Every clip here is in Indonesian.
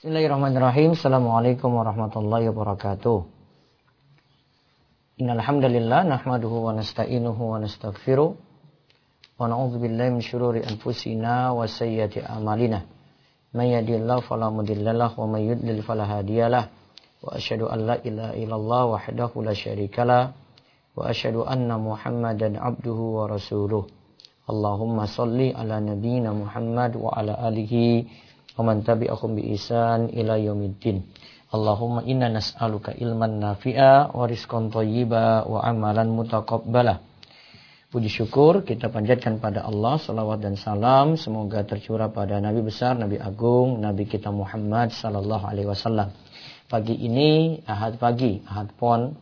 Bismillahirrahmanirrahim. Assalamualaikum warahmatullahi wabarakatuh. Innal hamdalillah nahmaduhu wa nasta'inuhu wa nastaghfiruh wa na'udzu billahi min syururi anfusina wa sayyiati a'malina. May yahdihillahu fala mudhillalah wa may yudlil fala hadiyalah. Wa asyhadu an la ilaha illallah wahdahu la syarikalah wa asyhadu anna Muhammadan abduhu wa rasuluh. Allahumma shalli ala nabiyyina Muhammad wa ala alihi wa man tabi'ahum bi ihsan ila yaumiddin. Allahumma inna nas'aluka ilman nafi'a wa rizqan thayyiba wa amalan mutaqabbala. Puji syukur kita panjatkan pada Allah, salawat dan salam semoga tercurah pada Nabi besar, Nabi agung, Nabi kita Muhammad sallallahu alaihi wasallam. Pagi ini Ahad Pon,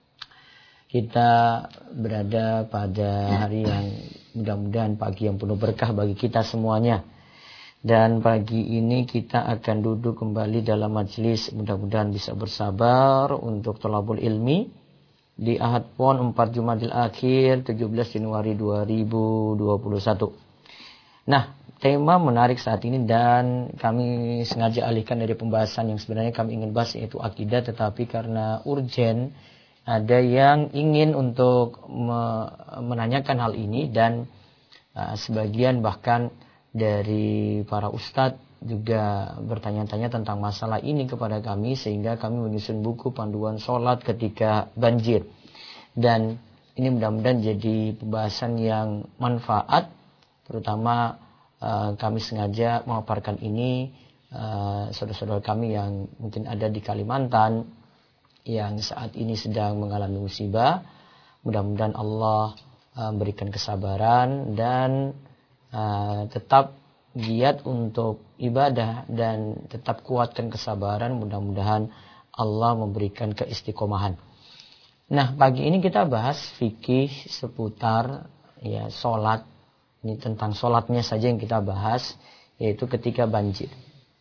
kita berada pada hari yang mudah-mudahan pagi yang penuh berkah bagi kita semuanya. Dan pagi ini kita akan duduk kembali dalam majelis, mudah-mudahan bisa bersabar untuk thalabul ilmi di Ahad Pon 4 Jumadil Akhir 17 Januari 2021. Nah, tema menarik saat ini dan kami sengaja alihkan dari pembahasan yang sebenarnya kami ingin bahas, yaitu akidah, tetapi karena urgen ada yang ingin untuk menanyakan hal ini dan sebagian bahkan dari para ustadz juga bertanya-tanya tentang masalah ini kepada kami, sehingga kami menyusun buku panduan sholat ketika banjir. Dan ini mudah-mudahan jadi pembahasan yang manfaat, terutama kami sengaja memaparkan ini saudara-saudara kami yang mungkin ada di Kalimantan yang saat ini sedang mengalami musibah. Mudah-mudahan Allah memberikan kesabaran dan tetap giat untuk ibadah dan tetap kuatkan kesabaran. Mudah-mudahan Allah memberikan keistiqomahan. Nah, pagi ini kita bahas fikih seputar sholat. Ini tentang sholatnya saja yang kita bahas, yaitu ketika banjir.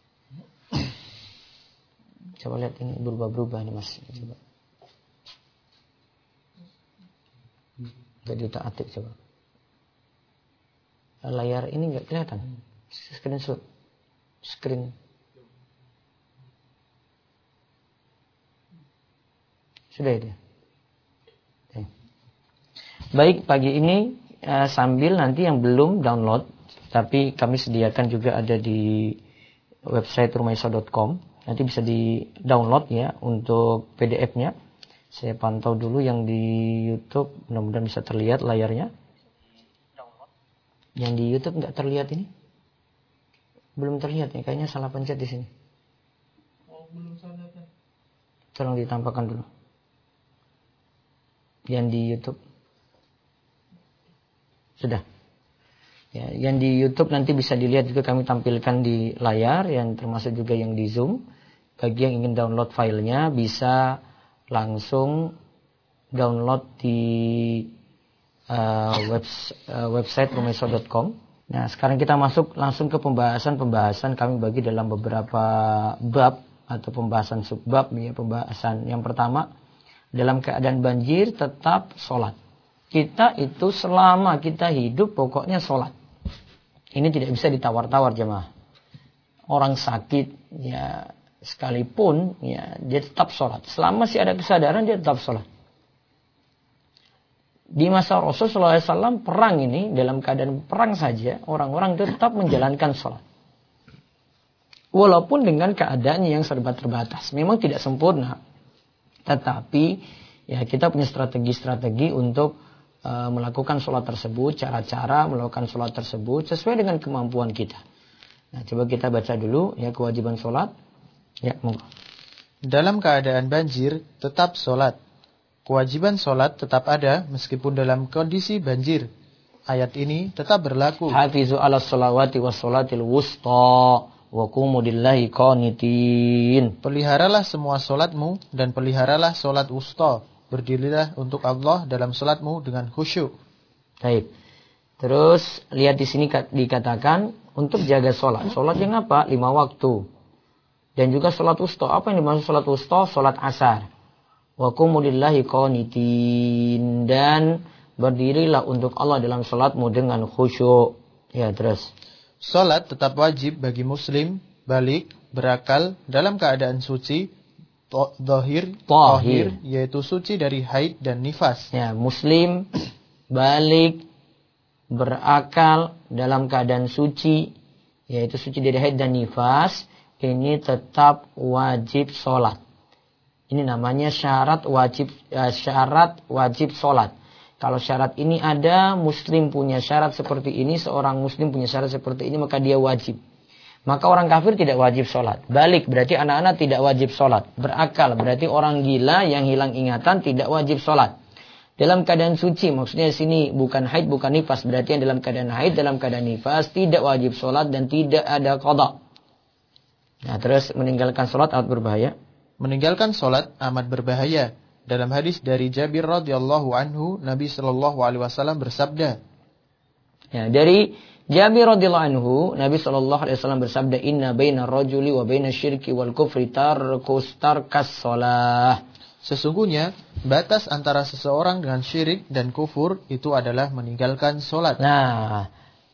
Coba lihat ini berubah-berubah nih Mas. Coba. Gak diutak-atik coba. Layar ini nggak kelihatan. Screen. Sudah itu. Baik, pagi ini sambil nanti yang belum download, tapi kami sediakan juga ada di website rumaisa.com. Nanti bisa di download ya untuk PDF-nya. Saya pantau dulu yang di YouTube, mudah-mudahan bisa terlihat layarnya. Yang di YouTube nggak terlihat ini? Belum terlihat ya, kayaknya salah pencet di sini. Oh, belum saya lihat. Tolong ditampakkan dulu. Yang di YouTube sudah. Ya, yang di YouTube nanti bisa dilihat juga, kami tampilkan di layar, yang termasuk juga yang di Zoom. Bagi yang ingin download filenya bisa langsung download di website rumaisa.com. Nah, sekarang kita masuk langsung ke pembahasan. Kami bagi dalam beberapa bab atau pembahasan subbab ya. Pembahasan yang pertama, dalam keadaan banjir tetap sholat. Kita itu selama kita hidup pokoknya sholat. Ini tidak bisa ditawar-tawar jemaah. Orang sakit ya sekalipun ya dia tetap sholat. Selama masih ada kesadaran dia tetap sholat. Di masa Rasulullah SAW perang ini, dalam keadaan perang saja, orang-orang tetap menjalankan sholat. Walaupun dengan keadaan yang serba terbatas. Memang tidak sempurna. Tetapi ya kita punya strategi-strategi untuk melakukan sholat tersebut. Cara-cara melakukan sholat tersebut sesuai dengan kemampuan kita. Nah, coba kita baca dulu ya kewajiban sholat. Ya, monggo. Dalam keadaan banjir, tetap sholat. Kewajiban sholat tetap ada meskipun dalam kondisi banjir. Ayat ini tetap berlaku. Hafizu ala sholawati wa sholatil wusta wa qumu lillahi qanitin. Peliharalah semua sholatmu dan peliharalah sholat wusta. Berdirilah untuk Allah dalam sholatmu dengan khusyuk. Baik. Terus lihat di sini dikatakan untuk jaga sholat. Sholat yang apa? 5 waktu. Dan juga sholat wusta. Apa yang dimaksud sholat wusta? Sholat asar. Wa qumu lillahi qanitin, dan berdirilah untuk Allah dalam salatmu dengan khusyuk. Ya, terus. Salat tetap wajib bagi muslim balik, berakal, dalam keadaan suci, tahir, yaitu suci dari haid dan nifas. Ya, muslim, balik, berakal, dalam keadaan suci, yaitu suci dari haid dan nifas, ini tetap wajib sholat. Ini namanya syarat wajib sholat. Kalau syarat ini ada, muslim punya syarat seperti ini, seorang muslim punya syarat seperti ini, maka dia wajib. Maka orang kafir tidak wajib sholat. Balik berarti anak-anak tidak wajib sholat. Berakal berarti orang gila yang hilang ingatan tidak wajib sholat. Dalam keadaan suci, maksudnya di sini bukan haid, bukan nifas. Berarti yang dalam keadaan haid, dalam keadaan nifas tidak wajib sholat dan tidak ada qada. Nah, terus meninggalkan sholat amat berbahaya. Meninggalkan sholat amat berbahaya. Dalam hadis dari Jabir radhiyallahu anhu, Nabi sallallahu alaihi wasallam bersabda. Ya, dari Jabir radhiyallahu anhu, Nabi sallallahu alaihi wasallam bersabda, "Inna baina rajuli wa baina syirki wal kufri tarkas shalah." Sesungguhnya batas antara seseorang dengan syirik dan kufur itu adalah meninggalkan sholat. Nah,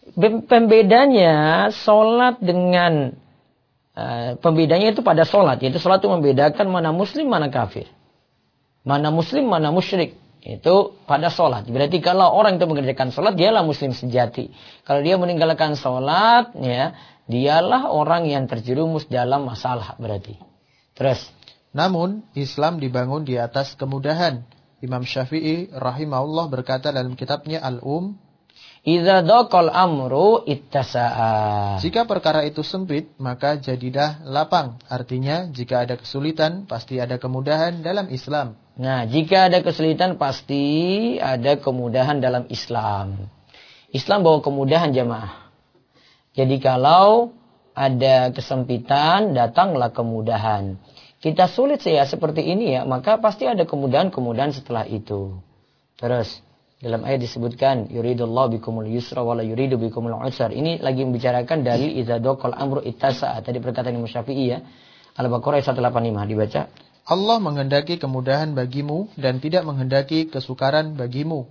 pembedanya sholat dengan pembedanya itu pada sholat. Yaitu sholat itu membedakan mana muslim, mana kafir. Mana muslim, mana musyrik. Itu pada sholat. Berarti kalau orang itu mengerjakan sholat, dialah muslim sejati. Kalau dia meninggalkan sholat, ya, dialah orang yang terjerumus dalam masalah berarti. Terus. Namun, Islam dibangun di atas kemudahan. Imam Syafi'i rahimahullah berkata dalam kitabnya Al-Um, "Idza daqal amru ittasa'a." Jika perkara itu sempit, maka jadilah lapang. Artinya, jika ada kesulitan, pasti ada kemudahan dalam Islam. Nah, jika ada kesulitan, pasti ada kemudahan dalam Islam. Islam bawa kemudahan jamaah. Jadi kalau ada kesempitan, datanglah kemudahan. Kita sulit ya seperti ini ya, maka pasti ada kemudahan-kemudahan setelah itu. Terus. Dalam ayat disebutkan yuridullahu bikumul yusra wala yuridu bikumul usra. Ini lagi membicarakan dalil idza daqal amru ittasa'a. Tadi perkataan Imam Syafi'i ya. Al-Baqarah 185 dibaca. Allah menghendaki kemudahan bagimu dan tidak menghendaki kesukaran bagimu.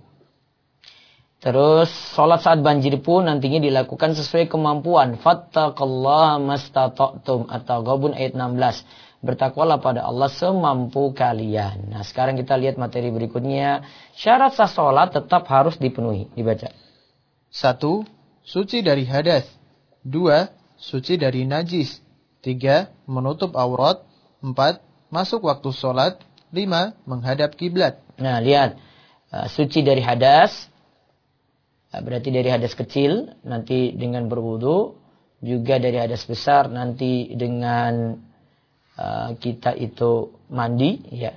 Terus salat saat banjir pun nantinya dilakukan sesuai kemampuan. Fattaqullaha mastata'tum. At-Taghabun ayat 16. Bertakwalah pada Allah semampu kalian. Nah, sekarang kita lihat materi berikutnya. Syarat sah sholat tetap harus dipenuhi. Dibaca. 1. Suci dari hadas. 2. Suci dari najis. 3. Menutup aurat. 4. Masuk waktu sholat. 5. Menghadap kiblat. Nah, lihat. Suci dari hadas. Berarti dari hadas kecil. Nanti dengan berwudu. Juga dari hadas besar. Nanti dengan kita itu mandi, ya.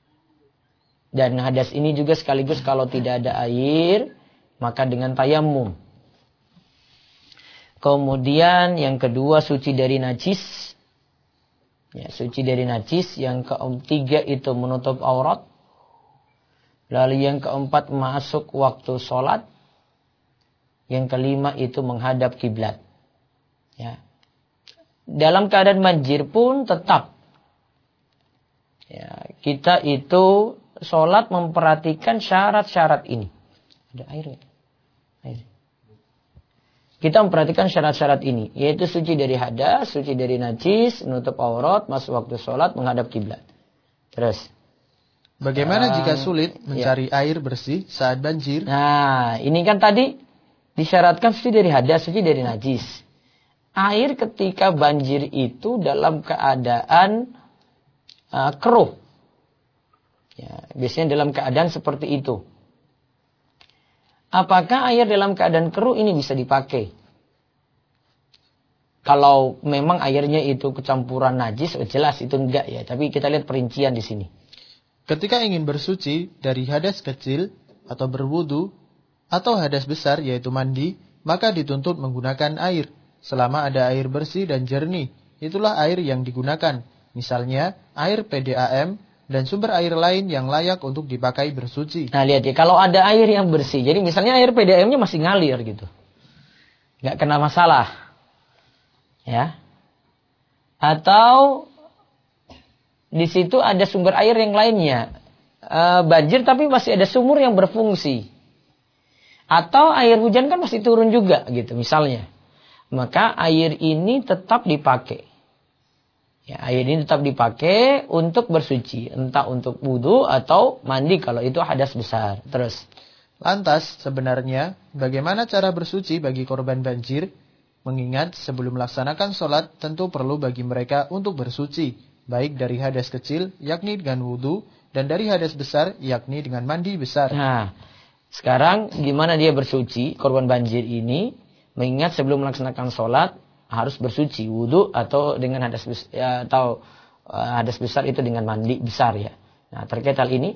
Dan hadas ini juga sekaligus kalau tidak ada air, maka dengan tayamum. Kemudian yang kedua suci dari najis. Ya, suci dari najis. Yang ketiga itu menutup aurat. Lalu yang keempat masuk waktu sholat. Yang kelima itu menghadap kiblat. Ya. Dalam keadaan banjir pun tetap ya, kita itu sholat memperhatikan syarat-syarat ini. Ada air nggak? Air. Kita memperhatikan syarat-syarat ini, yaitu suci dari hadas, suci dari najis, menutup aurat, masuk waktu sholat, menghadap kiblat. Terus. Bagaimana jika sulit mencari air bersih saat banjir? Nah, ini kan tadi disyaratkan suci dari hadas, suci dari najis. Air ketika banjir itu dalam keadaan keruh. Ya, biasanya dalam keadaan seperti itu. Apakah air dalam keadaan keruh ini bisa dipakai? Kalau memang airnya itu kecampuran najis, jelas itu enggak ya. Tapi kita lihat perincian di sini. Ketika ingin bersuci dari hadas kecil atau berwudu atau hadas besar yaitu mandi, maka dituntut menggunakan air. Selama ada air bersih dan jernih, itulah air yang digunakan. Misalnya, air PDAM dan sumber air lain yang layak untuk dipakai bersuci. Nah, lihat ya, kalau ada air yang bersih, jadi misalnya air PDAM-nya masih ngalir gitu. Nggak kena masalah. Ya. Atau di situ ada sumber air yang lainnya. Banjir tapi masih ada sumur yang berfungsi. Atau air hujan kan masih turun juga gitu misalnya. maka air ini tetap dipakai. Ya, air ini tetap dipakai untuk bersuci, entah untuk wudu atau mandi kalau itu hadas besar. Terus, lantas sebenarnya bagaimana cara bersuci bagi korban banjir? Mengingat sebelum melaksanakan sholat tentu perlu bagi mereka untuk bersuci, baik dari hadas kecil yakni dengan wudu dan dari hadas besar yakni dengan mandi besar. Nah, sekarang gimana dia bersuci korban banjir ini? Mengingat sebelum melaksanakan sholat harus bersuci, wudu atau dengan hadas besar, ya, atau hadas besar itu dengan mandi besar ya. Nah, terkait hal ini,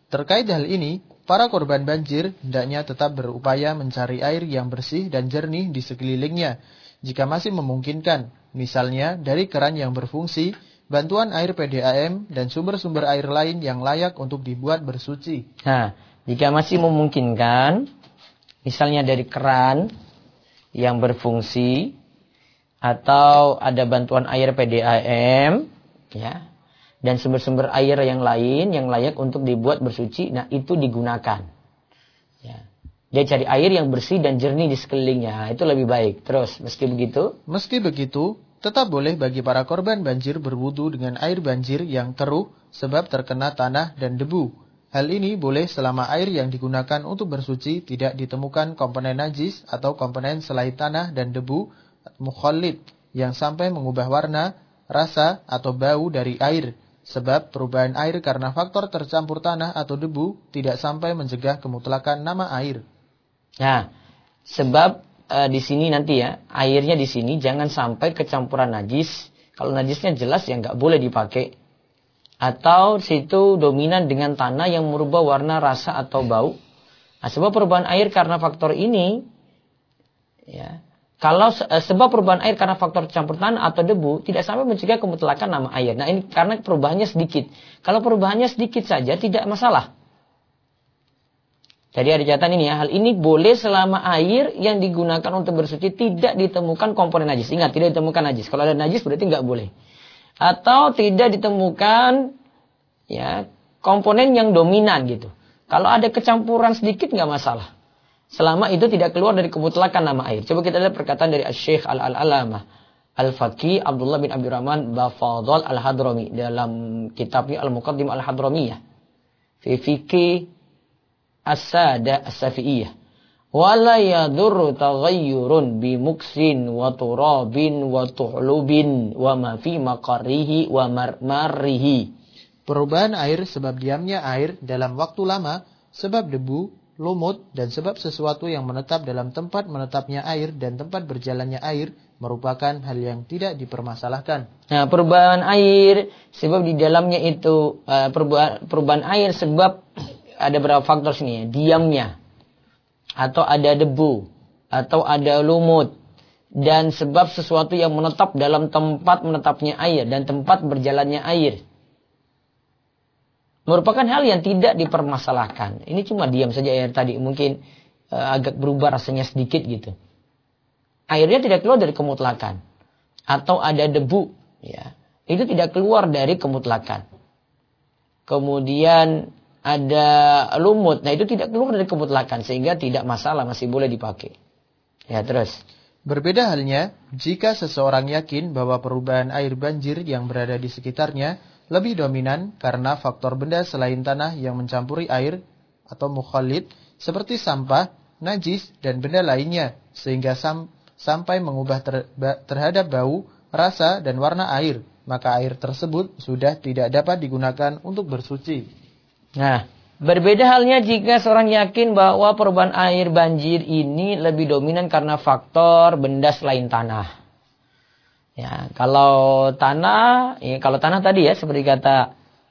para korban banjir hendaknya tetap berupaya mencari air yang bersih dan jernih di sekelilingnya. Jika masih memungkinkan, misalnya dari keran yang berfungsi, bantuan air PDAM dan sumber-sumber air lain yang layak untuk dibuat bersuci. Nah, jika masih memungkinkan, misalnya dari keran yang berfungsi, atau ada bantuan air PDAM, ya, dan sumber-sumber air yang lain yang layak untuk dibuat bersuci, nah itu digunakan. Ya. Dia cari air yang bersih dan jernih di sekelilingnya, itu lebih baik. Terus, meski begitu, tetap boleh bagi para korban banjir berwudu dengan air banjir yang keruh sebab terkena tanah dan debu. Hal ini boleh selama air yang digunakan untuk bersuci tidak ditemukan komponen najis atau komponen selain tanah dan debu, mukhallid yang sampai mengubah warna, rasa, atau bau dari air. Sebab perubahan air karena faktor tercampur tanah atau debu tidak sampai mencegah kemutlakan nama air. Nah, sebab di sini nanti ya, airnya di sini jangan sampai kecampuran najis. Kalau najisnya jelas ya nggak boleh dipakai. Atau situ dominan dengan tanah yang merubah warna, rasa, atau bau. Nah, sebab perubahan air karena faktor ini, ya. Kalau sebab perubahan air karena faktor campur tanah atau debu tidak sampai mencegah kemutlakan nama air. Nah, ini karena perubahannya sedikit. Kalau perubahannya sedikit saja tidak masalah. Jadi ada catatan ini ya, hal ini boleh selama air yang digunakan untuk bersuci tidak ditemukan komponen najis. Ingat, tidak ditemukan najis. Kalau ada najis berarti nggak boleh. Atau tidak ditemukan ya komponen yang dominan gitu. Kalau ada kecampuran sedikit nggak masalah. Selama itu tidak keluar dari kemutlakan nama air. Coba kita lihat perkataan dari Syekh Al-Alamah Al-Faqih Abdullah bin Abdurrahman Bafadhal Al-Hadrami dalam kitabnya Al-Muqaddimah Al-Hadramiyah fi fiqh as-sada as-safi'iyah. Wala yadurru taghayyurun bi muksin wa turabin wa tuhlubin wa ma fi maqarrihi wa marrihi. Perubahan air sebab diamnya air dalam waktu lama, sebab debu, lumut, dan sebab sesuatu yang menetap dalam tempat menetapnya air dan tempat berjalannya air merupakan hal yang tidak dipermasalahkan. Nah, perubahan air sebab di dalamnya itu perubahan air sebab ada beberapa faktor sini ya, diamnya atau ada debu atau ada lumut dan sebab sesuatu yang menetap dalam tempat menetapnya air dan tempat berjalannya air. Merupakan hal yang tidak dipermasalahkan. Ini cuma diam saja air tadi. Mungkin agak berubah rasanya sedikit gitu. Airnya tidak keluar dari kemutlakan. Atau ada debu. Ya, itu tidak keluar dari kemutlakan. Kemudian ada lumut. Nah itu tidak keluar dari kemutlakan. Sehingga tidak masalah. Masih boleh dipakai. Ya terus. Berbeda halnya jika seseorang yakin bahwa perubahan air banjir yang berada di sekitarnya lebih dominan karena faktor benda selain tanah yang mencampuri air atau mukhallid seperti sampah, najis, dan benda lainnya sehingga sampai mengubah terhadap bau, rasa, dan warna air, maka air tersebut sudah tidak dapat digunakan untuk bersuci. Nah, berbeda halnya jika seorang yakin bahwa perubahan air banjir ini lebih dominan karena faktor benda selain tanah. Ya, kalau tanah tadi ya seperti kata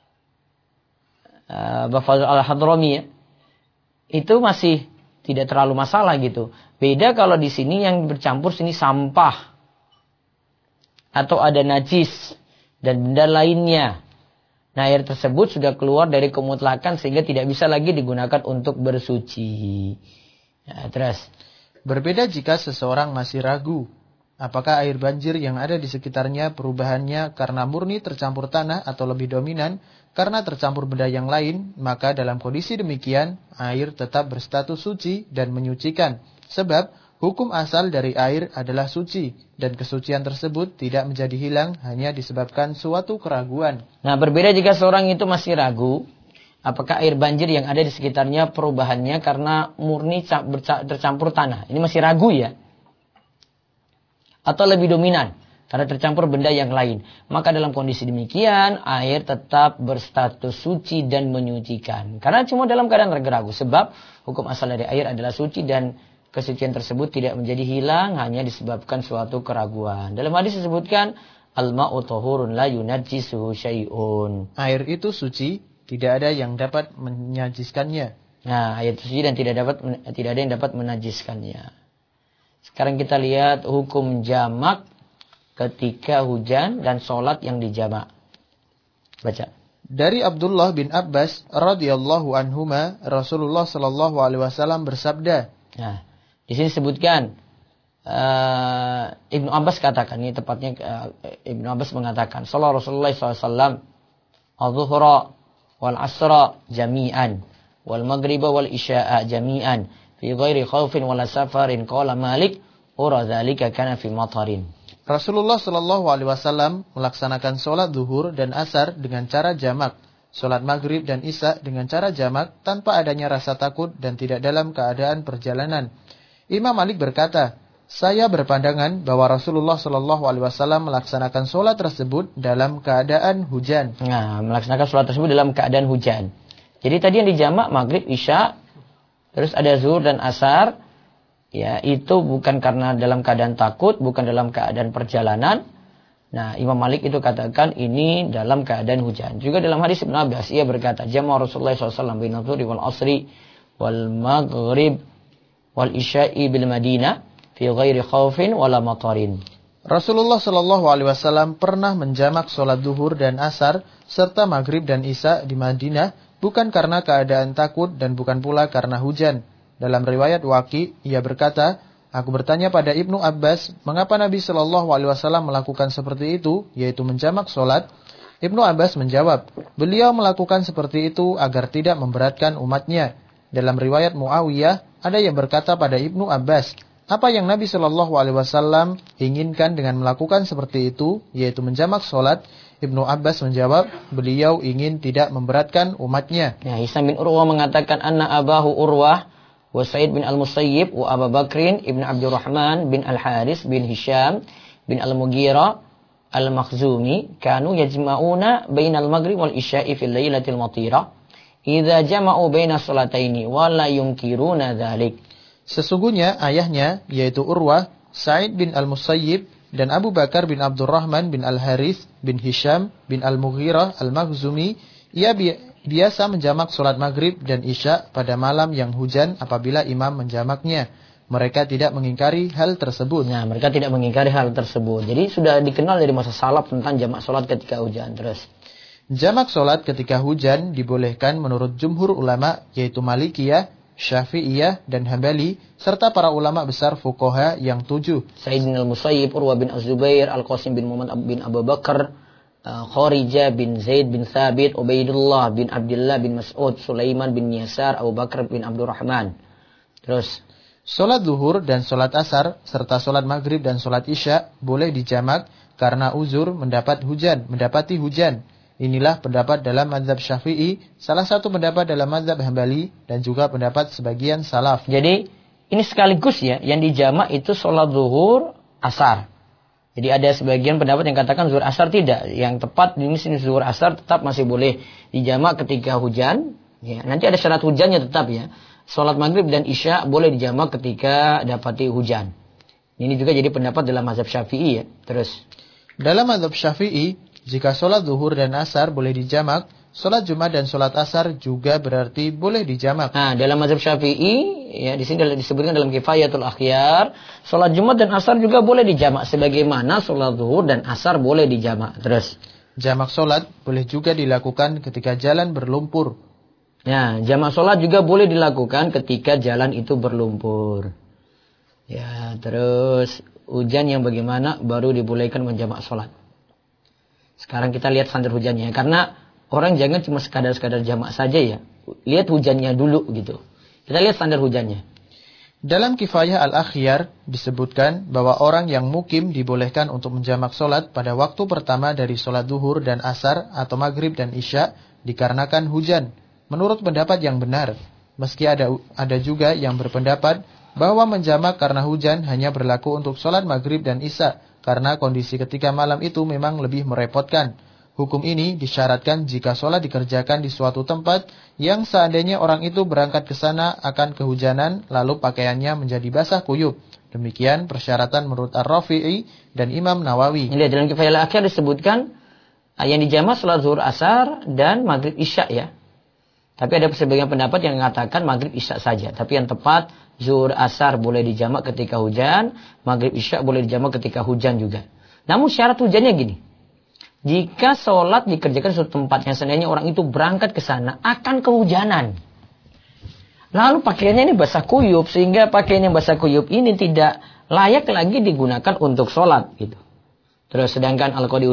Bafadhal Al-Hadrami ya, itu masih tidak terlalu masalah gitu. Beda kalau di sini yang bercampur sini sampah atau ada najis dan benda lainnya. Nah, air tersebut sudah keluar dari kemutlakan sehingga tidak bisa lagi digunakan untuk bersuci. Ya, terus berbeda jika seseorang masih ragu apakah air banjir yang ada di sekitarnya perubahannya karena murni tercampur tanah atau lebih dominan karena tercampur benda yang lain, maka dalam kondisi demikian air tetap berstatus suci dan menyucikan. Sebab Hukum asal dari air adalah suci, dan kesucian tersebut tidak menjadi hilang hanya disebabkan suatu keraguan. Nah, berbeda jika seorang itu masih ragu, apakah air banjir yang ada di sekitarnya perubahannya karena murni tercampur tanah. Ini masih ragu ya. Atau lebih dominan, karena tercampur benda yang lain. Maka dalam kondisi demikian, air tetap berstatus suci dan menyucikan. Karena cuma dalam keadaan ragu-ragu. Sebab hukum asal dari air adalah suci dan kesucian tersebut tidak menjadi hilang hanya disebabkan suatu keraguan. Dalam hadis disebutkan, al-ma'u tahurun la yunajjisuhu syai'un. Air itu suci, tidak ada yang dapat menajiskannya. Nah, air itu suci dan tidak ada yang dapat menajiskannya. Sekarang kita lihat hukum jamak ketika hujan dan sholat yang dijamak. Baca. Dari Abdullah bin Abbas radhiyallahu anhuma, Rasulullah sallallahu alaihi wasallam bersabda. Nah, di sini sebutkan Ibnu Abbas katakan, ini tepatnya Ibnu Abbas mengatakan, sallallahu Rasulullah SAW al-zuhra wal asra jami'an wal maghriba wal isya'a jami'an fi ghairi khaufin wala safarin. Qala Malik ura dzalika kana fi matarin. Rasulullah sallallahu alaihi wasallam melaksanakan salat zuhur dan asar dengan cara jamak, salat maghrib dan isya dengan cara jamak tanpa adanya rasa takut dan tidak dalam keadaan perjalanan. Imam Malik berkata, saya berpandangan bahwa Rasulullah sallallahu alaihi wasallam melaksanakan salat tersebut dalam keadaan hujan. Nah, melaksanakan salat tersebut dalam keadaan hujan. Jadi tadi yang dijamak maghrib, isya, terus ada zuhur dan asar, ya itu bukan karena dalam keadaan takut, bukan dalam keadaan perjalanan. Nah, Imam Malik itu katakan ini dalam keadaan hujan. Juga dalam hadis Ibnu Abbas, ia berkata, jama' Rasulullah SAW bin adzuhri wal asri wal maghrib wal isya'i bil Madinah fi ghairi khaufin wala matarin. Rasulullah sallallahu alaihi wasallam pernah menjamak salat zuhur dan asar serta maghrib dan isya di Madinah bukan karena keadaan takut dan bukan pula karena hujan. Dalam riwayat Waqi, ia berkata, aku bertanya pada Ibnu Abbas, mengapa Nabi sallallahu alaihi wasallam melakukan seperti itu, yaitu menjamak salat? Ibnu Abbas menjawab, beliau melakukan seperti itu agar tidak memberatkan umatnya. Dalam riwayat Muawiyah, ada yang berkata pada Ibnu Abbas, apa yang Nabi sallallahu alaihi wasallam inginkan dengan melakukan seperti itu, yaitu menjamak salat? Ibnu Abbas menjawab, beliau ingin tidak memberatkan umatnya. Ya, Hisam bin Urwah mengatakan, anna abahu Urwah wa Sa'id bin al-Musayyib wa Abu Bakrin ibn Abdurrahman bin al-Haris bin Hisham bin al-Mughirah al-Makhzumi kanu yajma'una bainal maghrib wal isya'i fil lailatil matira idza jama'u baina salataini wa la yunkiruna dzalik. Sesungguhnya ayahnya yaitu Urwah, Sa'id bin al-Musayyib dan Abu Bakar bin Abdurrahman bin al-Haris bin Hisham bin al-Mughirah al-Makhzumi, ia biasa menjamak salat maghrib dan isya pada malam yang hujan apabila imam menjamaknya. Mereka tidak mengingkari hal tersebut. Nah, mereka tidak mengingkari hal tersebut. Jadi sudah dikenal dari masa salaf tentang jamak salat ketika hujan. Terus, jamak salat ketika hujan dibolehkan menurut jumhur ulama yaitu Malikiyah, Syafi'iyah dan Hambali serta para ulama besar fuqaha yang 7. Sa'id bin al-Musayyib, Urwah bin Az-Zubair, Al-Qasim bin Muhammad bin Abu Bakar, Kharijah bin Zaid bin Thabit, Ubaidullah bin Abdullah bin Mas'ud, Sulaiman bin Yasar, Abu Bakar bin Abdurrahman. Terus, salat zuhur dan salat asar serta salat maghrib dan salat isya boleh dijamak karena uzur mendapati hujan. Inilah pendapat dalam mazhab Syafi'i, salah satu pendapat dalam mazhab Hambali dan juga pendapat sebagian salaf. Jadi ini sekaligus ya, yang dijamak itu salat zuhur, asar. Jadi ada sebagian pendapat yang katakan zuhur asar tidak. Yang tepat di sini zuhur asar tetap masih boleh dijamak ketika hujan. Ya, nanti ada syarat hujannya tetap ya. Salat maghrib dan isya boleh dijamak ketika dapati hujan. Ini juga jadi pendapat dalam mazhab Syafi'i ya. Terus, dalam mazhab Syafi'i, jika salat zuhur dan asar boleh dijamak, salat Jumat dan salat asar juga berarti boleh dijamak. Nah, dalam mazhab Syafi'i ya di sini disebutkan dalam Kifayatul Akhyar, salat Jumat dan asar juga boleh dijamak sebagaimana salat zuhur dan asar boleh dijamak. Terus, jamak salat boleh juga dilakukan ketika jalan berlumpur. Ya, jamak salat juga boleh dilakukan ketika jalan itu berlumpur. Ya, terus hujan yang bagaimana baru dibolehkan menjamak salat. Sekarang kita lihat standar hujannya. Karena orang jangan cuma sekadar jamak saja ya. Lihat hujannya dulu gitu. Kita lihat standar hujannya. Dalam Kifayah Al-Akhyar disebutkan bahwa orang yang mukim dibolehkan untuk menjamak solat pada waktu pertama dari solat duhur dan asar atau maghrib dan isya dikarenakan hujan. Menurut pendapat yang benar, meski ada juga yang berpendapat bahwa menjamak karena hujan hanya berlaku untuk solat maghrib dan isya karena kondisi ketika malam itu memang lebih merepotkan. Hukum ini disyaratkan jika sholat dikerjakan di suatu tempat yang seandainya orang itu berangkat ke sana akan kehujanan lalu pakaiannya menjadi basah kuyup. Demikian persyaratan menurut Ar-Rafi'i dan Imam Nawawi. Ini dalam Kifayah Al-Akhyar disebutkan yang dijamak sholat zuhur asar dan maghrib isya ya. Tapi ada sebagian pendapat yang mengatakan maghrib isya saja. Tapi yang tepat zuhur asar boleh dijamak ketika hujan, maghrib isya boleh dijamak ketika hujan juga. Namun syarat hujannya gini. Jika sholat dikerjakan di suatu tempat yang seandainya orang itu berangkat ke sana akan kehujanan. Lalu pakaiannya ini basah kuyup sehingga pakaian yang basah kuyup ini tidak layak lagi digunakan untuk sholat gitu. Terus sedangkan Al-Qadi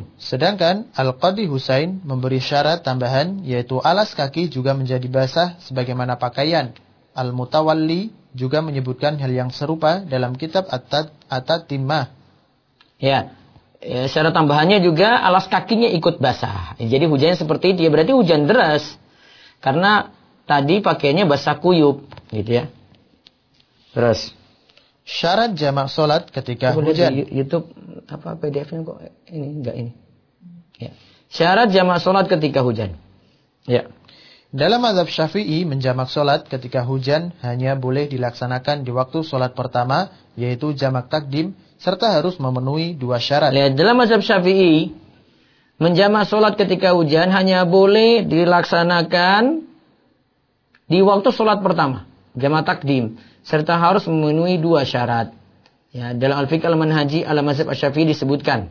Husain memberi syarat tambahan yaitu alas kaki juga menjadi basah sebagaimana pakaian. Al-Mutawalli juga menyebutkan hal yang serupa dalam kitab At-Tatimah. Ya. Syarat tambahannya juga alas kakinya ikut basah. Jadi hujannya seperti itu ya berarti hujan deras. Karena tadi pakaiannya basah kuyup gitu ya. Terus syarat jamak solat ketika hujan. Di YouTube apa PDF-nya kok ini enggak ini. Ya. Syarat jamak solat ketika hujan. Ya. Dalam mazhab Syafi'i menjamak solat ketika hujan hanya boleh dilaksanakan di waktu solat pertama yaitu jamak takdim serta harus memenuhi 2 syarat. Lihat, dalam mazhab Syafi'i menjamak solat ketika hujan hanya boleh dilaksanakan di waktu solat pertama, jamak takdim, serta harus memenuhi 2 syarat. Ya, dalam Al-Fiqh Al-Manhaji Al-Mazhab Syafi'i disebutkan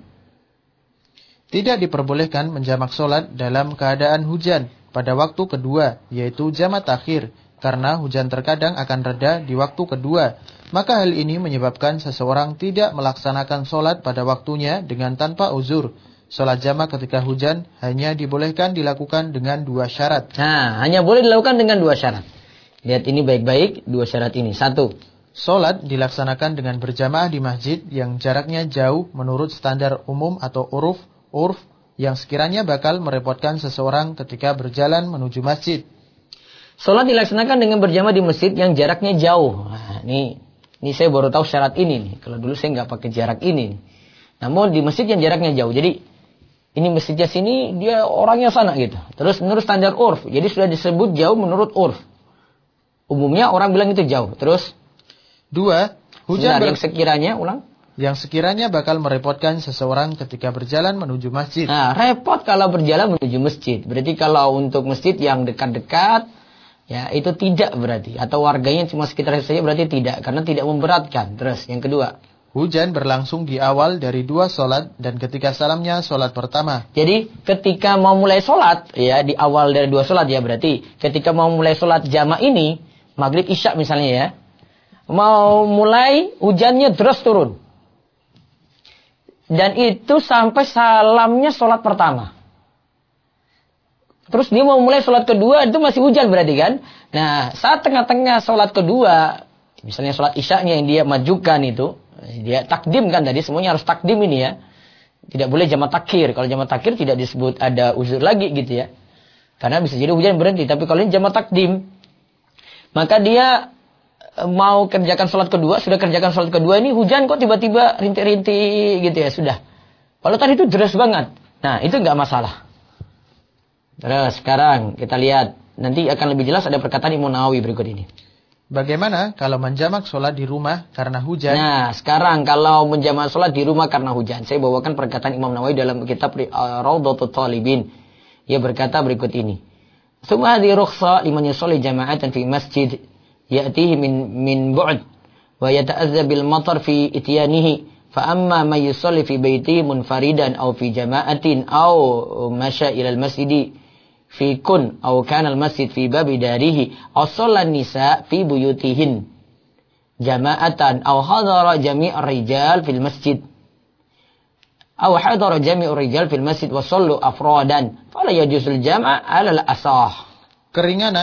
tidak diperbolehkan menjamak solat dalam keadaan hujan pada waktu kedua, yaitu jamak takhir, karena hujan terkadang akan reda di waktu kedua. Maka hal ini menyebabkan seseorang tidak melaksanakan solat pada waktunya dengan tanpa uzur. Solat jamak ketika hujan hanya dibolehkan dilakukan dengan 2 syarat. Nah, hanya boleh dilakukan dengan 2 syarat. Lihat ini baik-baik, 2 syarat ini. 1. Solat dilaksanakan dengan berjamaah di masjid yang jaraknya jauh menurut standar umum atau urf yang sekiranya bakal merepotkan seseorang ketika berjalan menuju masjid. Solat dilaksanakan dengan berjamaah di masjid yang jaraknya jauh. Nah, ini saya baru tahu syarat ini nih. Kalau dulu saya nggak pakai jarak ini. Namun di masjid yang jaraknya jauh. Jadi ini masjidnya sini, dia orangnya sana gitu. Terus menurut standar urf. Jadi sudah disebut jauh menurut urf. Umumnya orang bilang itu jauh. Terus 2. Hujan yang sekiranya, yang sekiranya bakal merepotkan seseorang ketika berjalan menuju masjid. Nah, repot kalau berjalan menuju masjid. Berarti kalau untuk masjid yang dekat-dekat, ya itu tidak berarti. Atau warganya cuma sekitar saja berarti tidak. Karena tidak memberatkan. Terus yang kedua. Hujan berlangsung di awal dari 2 solat dan ketika salamnya solat pertama. Jadi ketika mau mulai solat, ya di awal dari 2 solat ya berarti. Ketika mau mulai solat jamaah ini, maghrib isya misalnya ya. Mau mulai hujannya deras turun. Dan itu sampai salamnya solat pertama. Terus dia mau mulai solat kedua, itu masih hujan berarti kan. Nah, saat tengah-tengah solat kedua, misalnya solat isyanya yang dia majukan itu, dia takdim kan tadi, semuanya harus takdim ini ya. Tidak boleh jamak takhir. Kalau jamak takhir tidak disebut ada uzur lagi gitu ya. Karena bisa jadi hujan berhenti. Tapi kalau ini jamak takdim, maka dia mau kerjakan sholat kedua, sudah kerjakan sholat kedua ini hujan kok tiba-tiba rintik-rintik gitu ya, sudah. Kalau tadi itu deras banget. Nah, itu nggak masalah. Terus sekarang kita lihat, nanti akan lebih jelas ada perkataan Imam Nawawi berikut ini. Bagaimana kalau menjamak sholat di rumah karena hujan? Nah, sekarang kalau menjamak sholat di rumah karena hujan. Saya bawakan perkataan Imam Nawawi dalam kitab Rawdatul Talibin. Ia berkata berikut ini. Tsumma hadhihi rukhsah liman yusalli jama'atan fi masjid ya'tihi min bu'd wa yata'azza bil matar fi ityanihi fa amma man yusalli fi baitihi munfaridan aw fi jama'atin aw masya ila al masjid fi kun aw kana al masjid fi babi darihi aw shalla nisa fi buyutihin jama'atan aw hadara jami'ar rijal fil masjid aw hadara jami'ur rijal fil masjid wa sallu afradan fala yajuzul jam'a 'ala al asah. Keringanan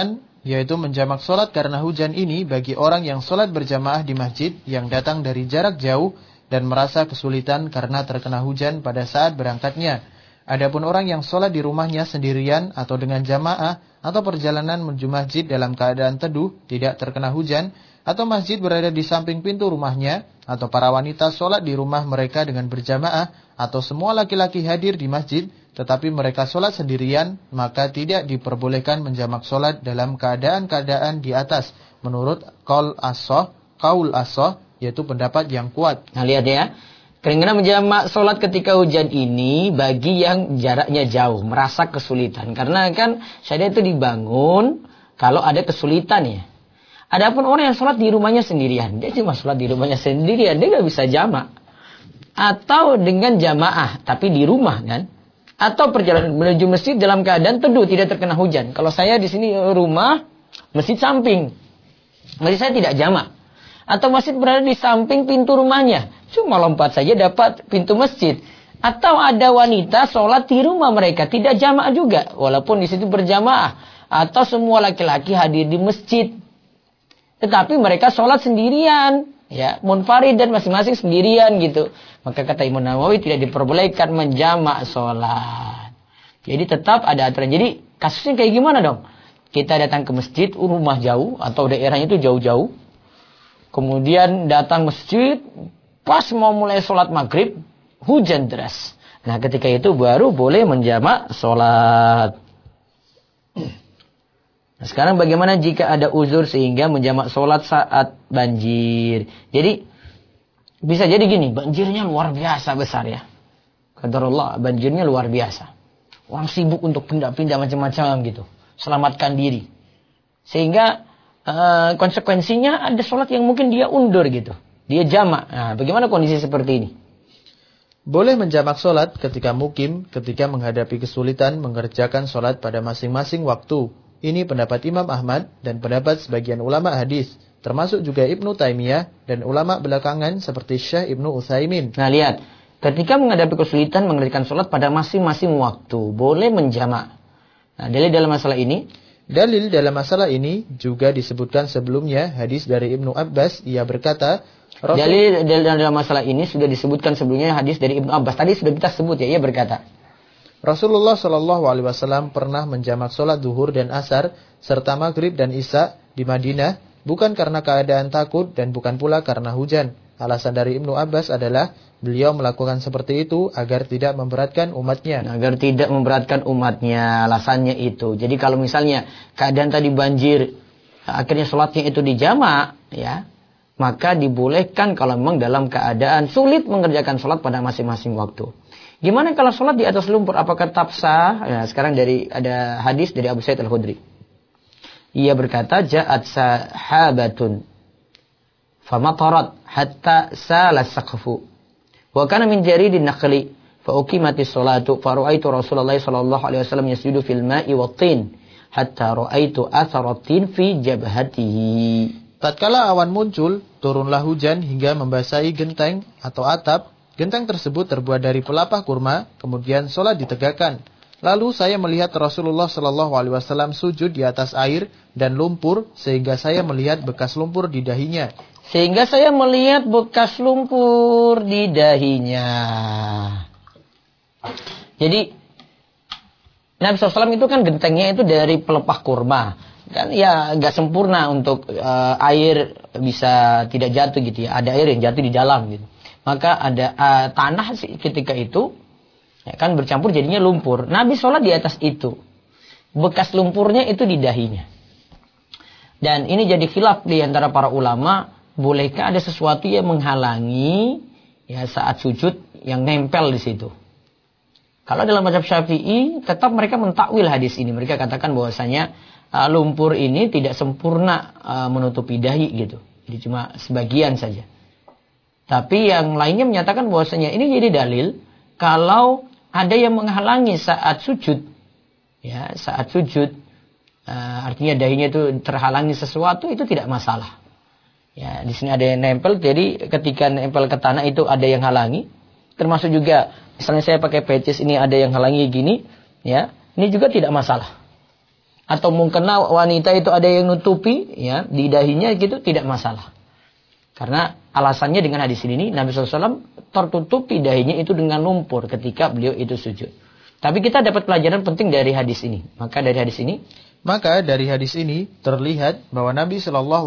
yaitu menjamak sholat karena hujan ini bagi orang yang sholat berjamaah di masjid yang datang dari jarak jauh dan merasa kesulitan karena terkena hujan pada saat berangkatnya. Adapun orang yang sholat di rumahnya sendirian atau dengan jamaah atau perjalanan menuju masjid dalam keadaan teduh, tidak terkena hujan, atau masjid berada di samping pintu rumahnya, atau para wanita sholat di rumah mereka dengan berjamaah, atau semua laki-laki hadir di masjid, tetapi mereka sholat sendirian, maka tidak diperbolehkan menjamak sholat dalam keadaan-keadaan di atas, menurut qaul as-shah, yaitu pendapat yang kuat. Nah lihat ya, keringanan menjamak sholat ketika hujan ini bagi yang jaraknya jauh, merasa kesulitan. Karena kan syariat itu dibangun kalau ada kesulitan ya. Adapun orang yang sholat di rumahnya sendirian, dia cuma sholat di rumahnya sendirian, dia nggak bisa jamak. Atau dengan jamaah, tapi di rumah kan. Atau perjalanan menuju masjid dalam keadaan teduh, tidak terkena hujan. Kalau saya di sini rumah, masjid samping. Masjid saya tidak jamak. Atau masjid berada di samping pintu rumahnya. Cuma lompat saja dapat pintu masjid. Atau ada wanita sholat di rumah mereka, tidak jamak juga. Walaupun di situ berjamaah. Atau semua laki-laki hadir di masjid. Tetapi mereka sholat sendirian. Ya, munfarid dan masing-masing sendirian gitu. Maka kata Imam Nawawi tidak diperbolehkan menjamak sholat. Jadi tetap ada aturan. Jadi kasusnya kayak gimana dong? Kita datang ke masjid, rumah jauh atau daerahnya itu jauh-jauh. Kemudian datang masjid, pas mau mulai sholat maghrib, hujan deras. Nah ketika itu baru boleh menjamak sholat. Nah, sekarang bagaimana jika ada uzur sehingga menjamak sholat saat banjir? Jadi bisa jadi gini, banjirnya luar biasa besar ya. Qadarullah, banjirnya luar biasa. Orang sibuk untuk pindah-pindah macam-macam gitu. Selamatkan diri. Sehingga konsekuensinya ada sholat yang mungkin dia undur gitu. Dia jamak. Nah, bagaimana kondisi seperti ini? Boleh menjamak sholat ketika mukim, ketika menghadapi kesulitan mengerjakan sholat pada masing-masing waktu. Ini pendapat Imam Ahmad dan pendapat sebagian ulama hadis, termasuk juga Ibnu Taimiyah dan ulama belakangan seperti Syekh Ibnu Utsaimin. Nah lihat, ketika menghadapi kesulitan mengerjakan sholat pada masing-masing waktu, boleh menjamak. Nah dalil dalam masalah ini? Dalil dalam masalah ini juga disebutkan sebelumnya hadis dari Ibnu Abbas, ia berkata, Dalil dalam masalah ini sudah disebutkan sebelumnya hadis dari Ibnu Abbas. Tadi sudah kita sebut ya, ia berkata, Rasulullah Shallallahu Alaihi Wasallam pernah menjamak sholat duhur dan asar serta maghrib dan isya di Madinah, bukan karena keadaan takut dan bukan pula karena hujan. Alasan dari Ibnu Abbas adalah beliau melakukan seperti itu agar tidak memberatkan umatnya. Agar tidak memberatkan umatnya, alasannya itu. Jadi kalau misalnya keadaan tadi banjir, akhirnya sholatnya itu dijamak, ya, maka dibolehkan kalau memang dalam keadaan sulit mengerjakan sholat pada masing-masing waktu. Gimana kalau sholat di atas lumpur? Apakah tetap sah? Ya, sekarang ada hadis dari Abu Sa'id Al-Khudri. Ia berkata, Ja'at sahabatun famatarat hatta salas saqfu. Wa kana min jaridin naqli fa uqimatis sholatu fa ra'aitu Rasulullah sallallahu alaihi wasallam yasjudu fil ma'i wat tin hatta ra'aitu atharatin fi jabhatihi. Tatkala awan muncul, turunlah hujan hingga membasahi genteng atau atap. Genteng tersebut terbuat dari pelepah kurma, kemudian sholat ditegakkan. Lalu saya melihat Rasulullah Shallallahu Alaihi Wasallam sujud di atas air dan lumpur, sehingga saya melihat bekas lumpur di dahinya. Jadi Nabi SAW itu kan gentengnya itu dari pelepah kurma. Kan ya nggak sempurna untuk air bisa tidak jatuh gitu ya. Ada air yang jatuh di dalam gitu. Maka ada tanah ketika itu ya kan bercampur jadinya lumpur. Nabi sholat di atas itu. Bekas lumpurnya itu di dahinya. Dan ini jadi khilaf di antara para ulama. Bolehkah ada sesuatu yang menghalangi ya saat sujud yang nempel di situ. Kalau dalam mazhab Syafi'i tetap mereka mentakwil hadis ini. Mereka katakan bahwasanya lumpur ini tidak sempurna menutupi dahi gitu. Jadi cuma sebagian saja. Tapi yang lainnya menyatakan bahwasanya ini jadi dalil kalau ada yang menghalangi saat sujud, ya saat sujud, artinya dahinya itu terhalangi sesuatu itu tidak masalah. Ya di sini ada yang nempel, jadi ketika nempel ke tanah itu ada yang halangi, termasuk juga misalnya saya pakai pecis ini ada yang halangi gini, ya ini juga tidak masalah. atau mungkin wanita itu ada yang nutupi ya di dahinya gitu, tidak masalah. Karena alasannya dengan hadis ini Nabi SAW tertutupi dahinya itu dengan lumpur ketika beliau itu sujud. Tapi kita dapat pelajaran penting dari hadis ini. Maka dari hadis ini terlihat bahwa Nabi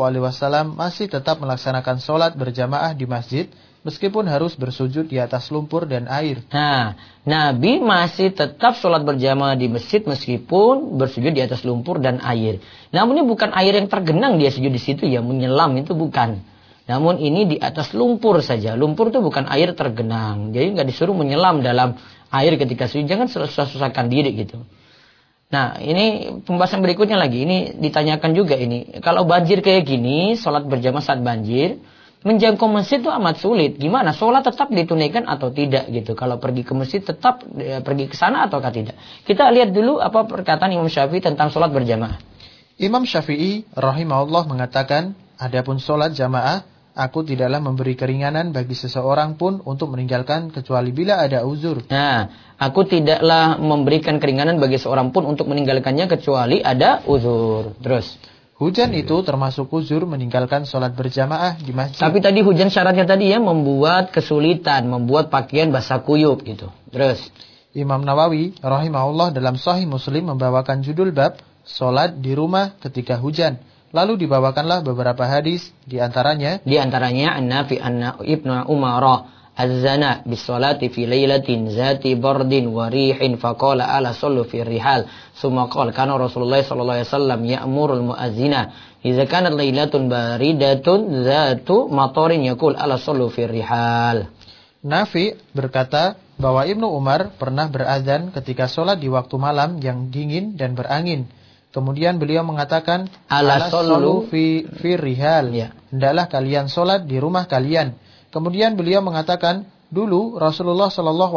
SAW masih tetap melaksanakan sholat berjamaah di masjid meskipun harus bersujud di atas lumpur dan air. Nah, Nabi masih tetap sholat berjamaah di masjid meskipun bersujud di atas lumpur dan air. Namun ini bukan air yang tergenang dia sujud di situ ya, menyelam itu bukan. Namun ini di atas lumpur saja. Lumpur itu bukan air tergenang. Jadi nggak disuruh menyelam dalam air ketika sujud. Jangan susah-susahkan diri gitu. Nah, ini pembahasan berikutnya lagi. Ini ditanyakan juga ini. Kalau banjir kayak gini, sholat berjamaah saat banjir, menjangkau masjid itu amat sulit. Gimana? Sholat tetap ditunaikan atau tidak gitu. Kalau pergi ke masjid tetap pergi ke sana ataukah tidak? Kita lihat dulu apa perkataan Imam Syafi'i tentang sholat berjamaah. Imam Syafi'i rahimahullah mengatakan, adapun sholat jamaah, aku tidaklah memberi keringanan bagi seseorang pun untuk meninggalkan kecuali bila ada uzur. Nah, aku tidaklah memberikan keringanan bagi seorang pun untuk meninggalkannya kecuali ada uzur. Terus. Hujan itu termasuk uzur meninggalkan sholat berjamaah di masjid. Tapi tadi hujan syaratnya tadi ya membuat kesulitan, membuat pakaian basah kuyup gitu. Terus. Imam Nawawi rahimahullah dalam Sahih Muslim membawakan judul bab sholat di rumah ketika hujan. Lalu dibawakanlah beberapa hadis, di antaranya An-Nafi anna Ibnu Umar az-zana bis-salati fi lailatin zati bardin wa rihin faqala ala sallu fi rihal summa qala kana Rasulullah sallallahu alaihi wasallam ya'murul muazzina idza kanat lailatun baridatun zatu matarin yaqul ala sallu fi rihal. Nafi berkata bahwa Ibnu Umar pernah berazan ketika sholat di waktu malam yang dingin dan berangin. Kemudian beliau mengatakan, ala sallu fi rihal. Ya. Hendaklah kalian sholat di rumah kalian. Kemudian beliau mengatakan, dulu Rasulullah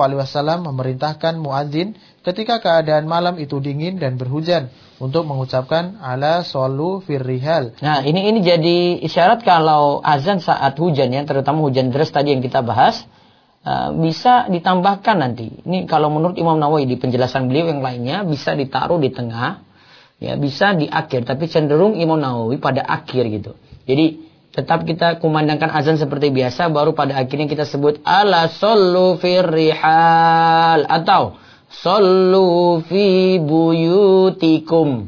SAW memerintahkan muadzin ketika keadaan malam itu dingin dan berhujan untuk mengucapkan ala sallu fi rihal. Nah, ini jadi isyarat kalau azan saat hujan ya, terutama hujan deras tadi yang kita bahas, bisa ditambahkan nanti. Ini kalau menurut Imam Nawawi di penjelasan beliau yang lainnya bisa ditaruh di tengah. Ya, bisa di akhir, tapi cenderung Imam Nawawi pada akhir gitu. Jadi tetap kita kumandangkan azan seperti biasa, baru pada akhirnya kita sebut ala sallu fir rihal atau sallu fi buyutikum.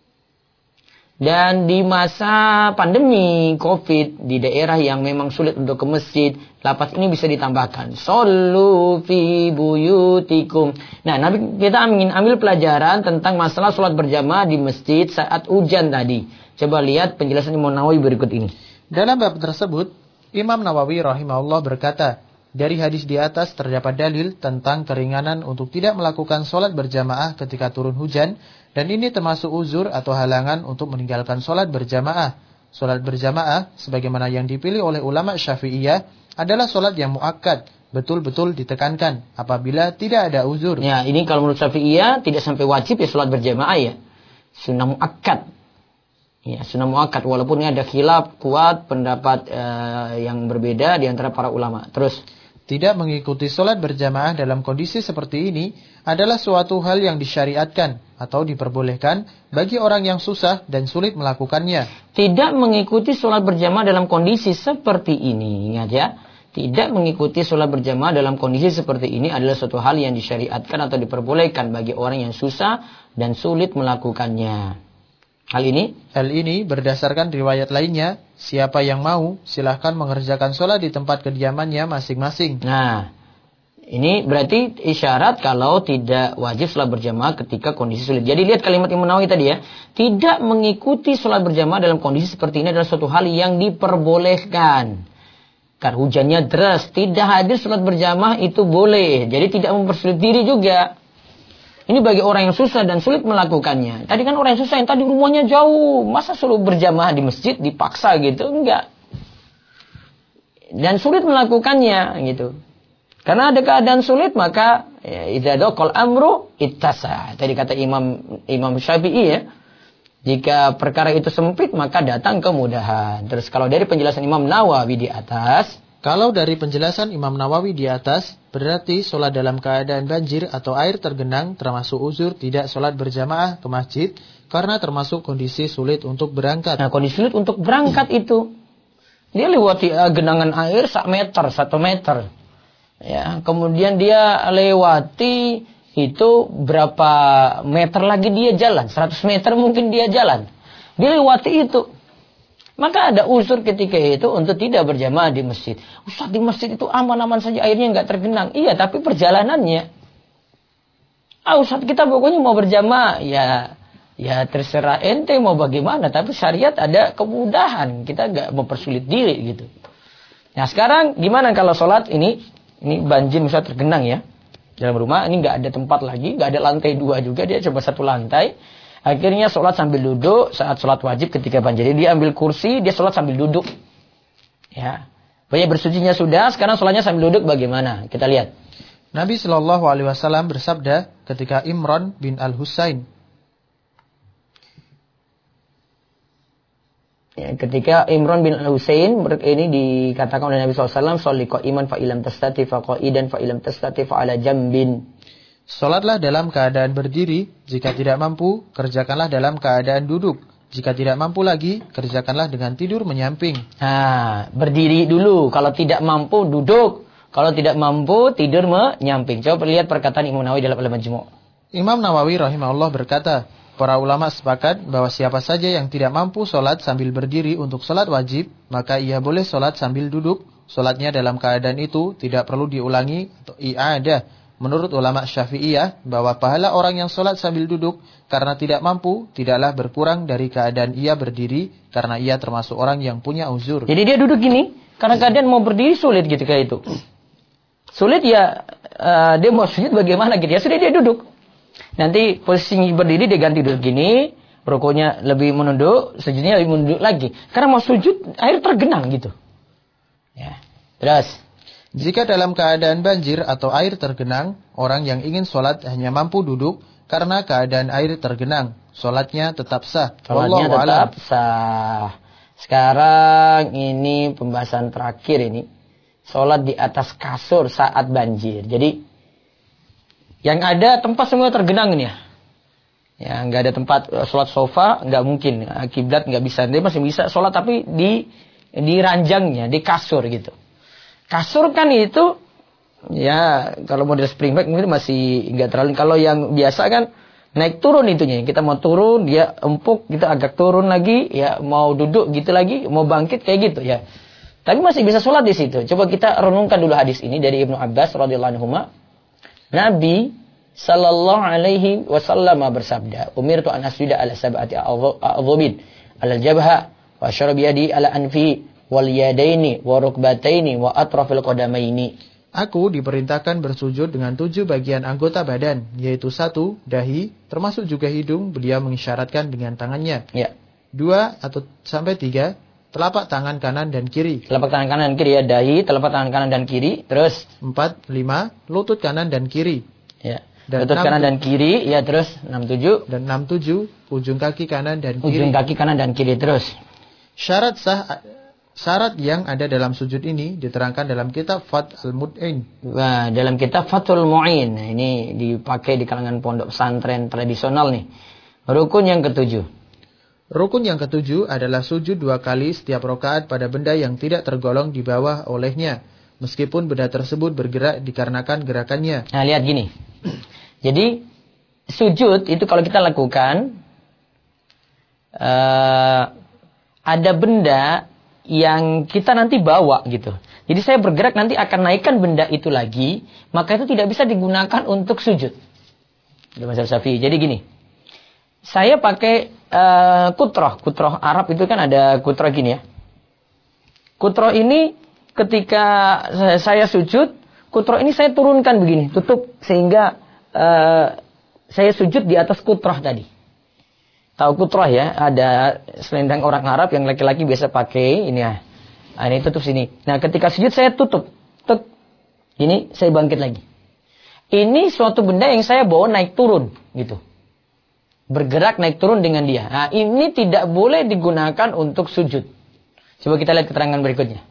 Dan di masa pandemi Covid di daerah yang memang sulit untuk ke masjid, lafaz ini bisa ditambahkan. Sallu fi buyutikum. Nah, kita ingin ambil pelajaran tentang masalah sholat berjamaah di masjid saat hujan tadi. Coba lihat penjelasan Imam Nawawi berikut ini. Dalam bab tersebut, Imam Nawawi rahimahullah berkata, dari hadis di atas terdapat dalil tentang keringanan untuk tidak melakukan sholat berjamaah ketika turun hujan, dan ini termasuk uzur atau halangan untuk meninggalkan sholat berjamaah. Sholat berjamaah, sebagaimana yang dipilih oleh ulama Syafi'iyah, adalah sholat yang muakkad, betul-betul ditekankan apabila tidak ada uzur. Ya, ini kalau menurut Syafi'iyah tidak sampai wajib ya sholat berjamaah ya. Sunnah muakkad. Ya, sunnah muakkad, walaupun ini ada khilaf kuat pendapat yang berbeda di antara para ulama. Terus. Tidak mengikuti sholat berjamaah dalam kondisi seperti ini adalah suatu hal yang disyariatkan atau diperbolehkan bagi orang yang susah dan sulit melakukannya. Tidak mengikuti sholat berjamaah dalam kondisi seperti ini, ingat ya. Tidak mengikuti sholat berjamaah dalam kondisi seperti ini adalah suatu hal yang disyariatkan atau diperbolehkan bagi orang yang susah dan sulit melakukannya. Hal ini berdasarkan riwayat lainnya, siapa yang mau silahkan mengerjakan sholat di tempat kediamannya masing-masing. Nah, ini berarti isyarat kalau tidak wajib sholat berjamaah ketika kondisi sulit. Jadi lihat kalimat Imam Nawawi tadi ya, tidak mengikuti sholat berjamaah dalam kondisi seperti ini adalah suatu hal yang diperbolehkan. Karena hujannya deras, tidak hadir sholat berjamaah itu boleh. Jadi tidak mempersulit diri juga. Ini bagi orang yang susah dan sulit melakukannya. Tadi kan orang yang susah yang tadi rumahnya jauh. Masa suruh berjamaah di masjid dipaksa gitu? Enggak. Dan sulit melakukannya gitu. Karena ada keadaan sulit maka idza daqal amru ittasa. Tadi kata Imam Syafi'i ya. Jika perkara itu sempit maka datang kemudahan. Terus kalau dari penjelasan Imam Nawawi di atas, berarti sholat dalam keadaan banjir atau air tergenang termasuk uzur tidak sholat berjamaah ke masjid karena termasuk kondisi sulit untuk berangkat. Nah, kondisi sulit untuk berangkat itu, dia lewati genangan air 1 meter. Ya, kemudian dia lewati itu berapa meter lagi dia jalan, 100 meter mungkin dia jalan. Dia lewati itu. Maka ada unsur ketika itu untuk tidak berjamaah di masjid. Ustaz, di masjid itu aman-aman saja, airnya nggak tergenang. Iya, tapi perjalanannya. Ustaz, kita pokoknya mau berjamaah. Ya terserah ente mau bagaimana. Tapi syariat ada kemudahan. Kita nggak mempersulit diri gitu. Nah sekarang gimana kalau sholat ini banjir misalnya tergenang ya. Dalam rumah ini nggak ada tempat lagi. Nggak ada lantai 2 juga. Dia coba 1 lantai. Akhirnya sholat sambil duduk saat sholat wajib ketika banjir. Jadi dia ambil kursi, dia sholat sambil duduk. Ya, banyak bersucinya sudah, sekarang sholatnya sambil duduk bagaimana? Kita lihat. Nabi Shallallahu Alaihi Wasallam bersabda ketika Imran bin Al-Husain. Ya, ketika Imran bin Al-Husain ini dikatakan oleh Nabi SAW, "Sholli qa'iman fa ilam tastati fa qa'idan fa ilam tastati fa ala jambin." Sholatlah dalam keadaan berdiri, jika tidak mampu, kerjakanlah dalam keadaan duduk. Jika tidak mampu lagi, kerjakanlah dengan tidur menyamping. Nah, berdiri dulu. Kalau tidak mampu, duduk. Kalau tidak mampu, tidur menyamping. Coba lihat perkataan Imam Nawawi dalam Al-Majmu'. Imam Nawawi rahimahullah berkata, para ulama sepakat bahwa siapa saja yang tidak mampu sholat sambil berdiri untuk sholat wajib, maka ia boleh sholat sambil duduk. Sholatnya dalam keadaan itu tidak perlu diulangi atau i'adah. Menurut ulama Syafi'iyah, bahwa pahala orang yang sholat sambil duduk karena tidak mampu, tidaklah berkurang dari keadaan ia berdiri, karena ia termasuk orang yang punya uzur. Jadi dia duduk gini, karena keadaan mau berdiri sulit gitu kayak itu. Sulit ya, dia mau sujud bagaimana gitu ya, sudah dia duduk. Nanti posisi berdiri dia ganti duduk gini, rukunya lebih menunduk, sujudnya lebih menunduk lagi. Karena mau sujud, air tergenang gitu. Ya, terus. Jika dalam keadaan banjir atau air tergenang, orang yang ingin sholat hanya mampu duduk karena keadaan air tergenang. Sholatnya tetap sah. Sholatnya tetap sah. Sekarang ini pembahasan terakhir ini. Sholat di atas kasur saat banjir. Jadi, yang ada tempat semua tergenang ini ya. Ya, nggak ada tempat sholat sofa, nggak mungkin. Kiblat nggak bisa. Dia masih bisa sholat tapi di ranjangnya, di kasur gitu. Kasur kan itu, ya kalau model spring bed mungkin masih nggak terlalu. Kalau yang biasa kan naik turun itunya. Kita mau turun, dia empuk, kita agak turun lagi, ya mau duduk gitu lagi, mau bangkit kayak gitu ya. Tapi masih bisa sholat di situ. Coba kita renungkan dulu hadis ini dari Ibnu Abbas radhiyallahu anhu. Nabi sallallahu alaihi wasallam bersabda, "Umirtu an asjuda ala sab'ati a'dhubin, ala al-jabha wa asyara bi yadi ala anfi wal yadaini wa rukbataini wa atrafil qadamaini." Aku diperintahkan bersujud dengan 7 bagian anggota badan, yaitu 1, dahi, termasuk juga hidung, beliau mengisyaratkan dengan tangannya. Ya. 2 atau sampai 3, telapak tangan kanan dan kiri. Telapak tangan kanan dan kiri ya, dahi, telapak tangan kanan dan kiri, terus 4, 5, lutut kanan dan kiri. Ya. Dan lutut kanan dan kiri, ya terus 6, 7. Dan 6, 7, ujung kaki kanan dan kiri. Ujung kaki kanan dan kiri terus. Syarat yang ada dalam sujud ini diterangkan dalam kitab Fathul Mu'in. Nah, dalam kitab Fathul Mu'in. Nah, ini dipakai di kalangan pondok pesantren tradisional nih. Rukun yang ke-7. Rukun yang ke-7 adalah sujud 2 kali setiap rakaat pada benda yang tidak tergolong di bawah olehnya, meskipun benda tersebut bergerak dikarenakan gerakannya. Nah, lihat gini. Jadi, sujud itu kalau kita lakukan, ada benda yang kita nanti bawa gitu. Jadi saya bergerak nanti akan naikkan benda itu lagi, maka itu tidak bisa digunakan untuk sujud. Di mazhab Syafi'i. Jadi gini. Saya pakai kutroh Arab itu kan ada kutroh gini ya. Kutroh ini ketika saya sujud, kutroh ini saya turunkan begini, tutup sehingga saya sujud di atas kutroh tadi. Tahu kutroh ya, ada selendang orang Arab yang laki-laki biasa pakai ini ya. Nah, ini tutup sini. Nah, ketika sujud saya tutup. Tuk. Ini saya bangkit lagi. Ini suatu benda yang saya bawa naik turun gitu. Bergerak naik turun dengan dia. Nah, ini tidak boleh digunakan untuk sujud. Coba kita lihat keterangan berikutnya.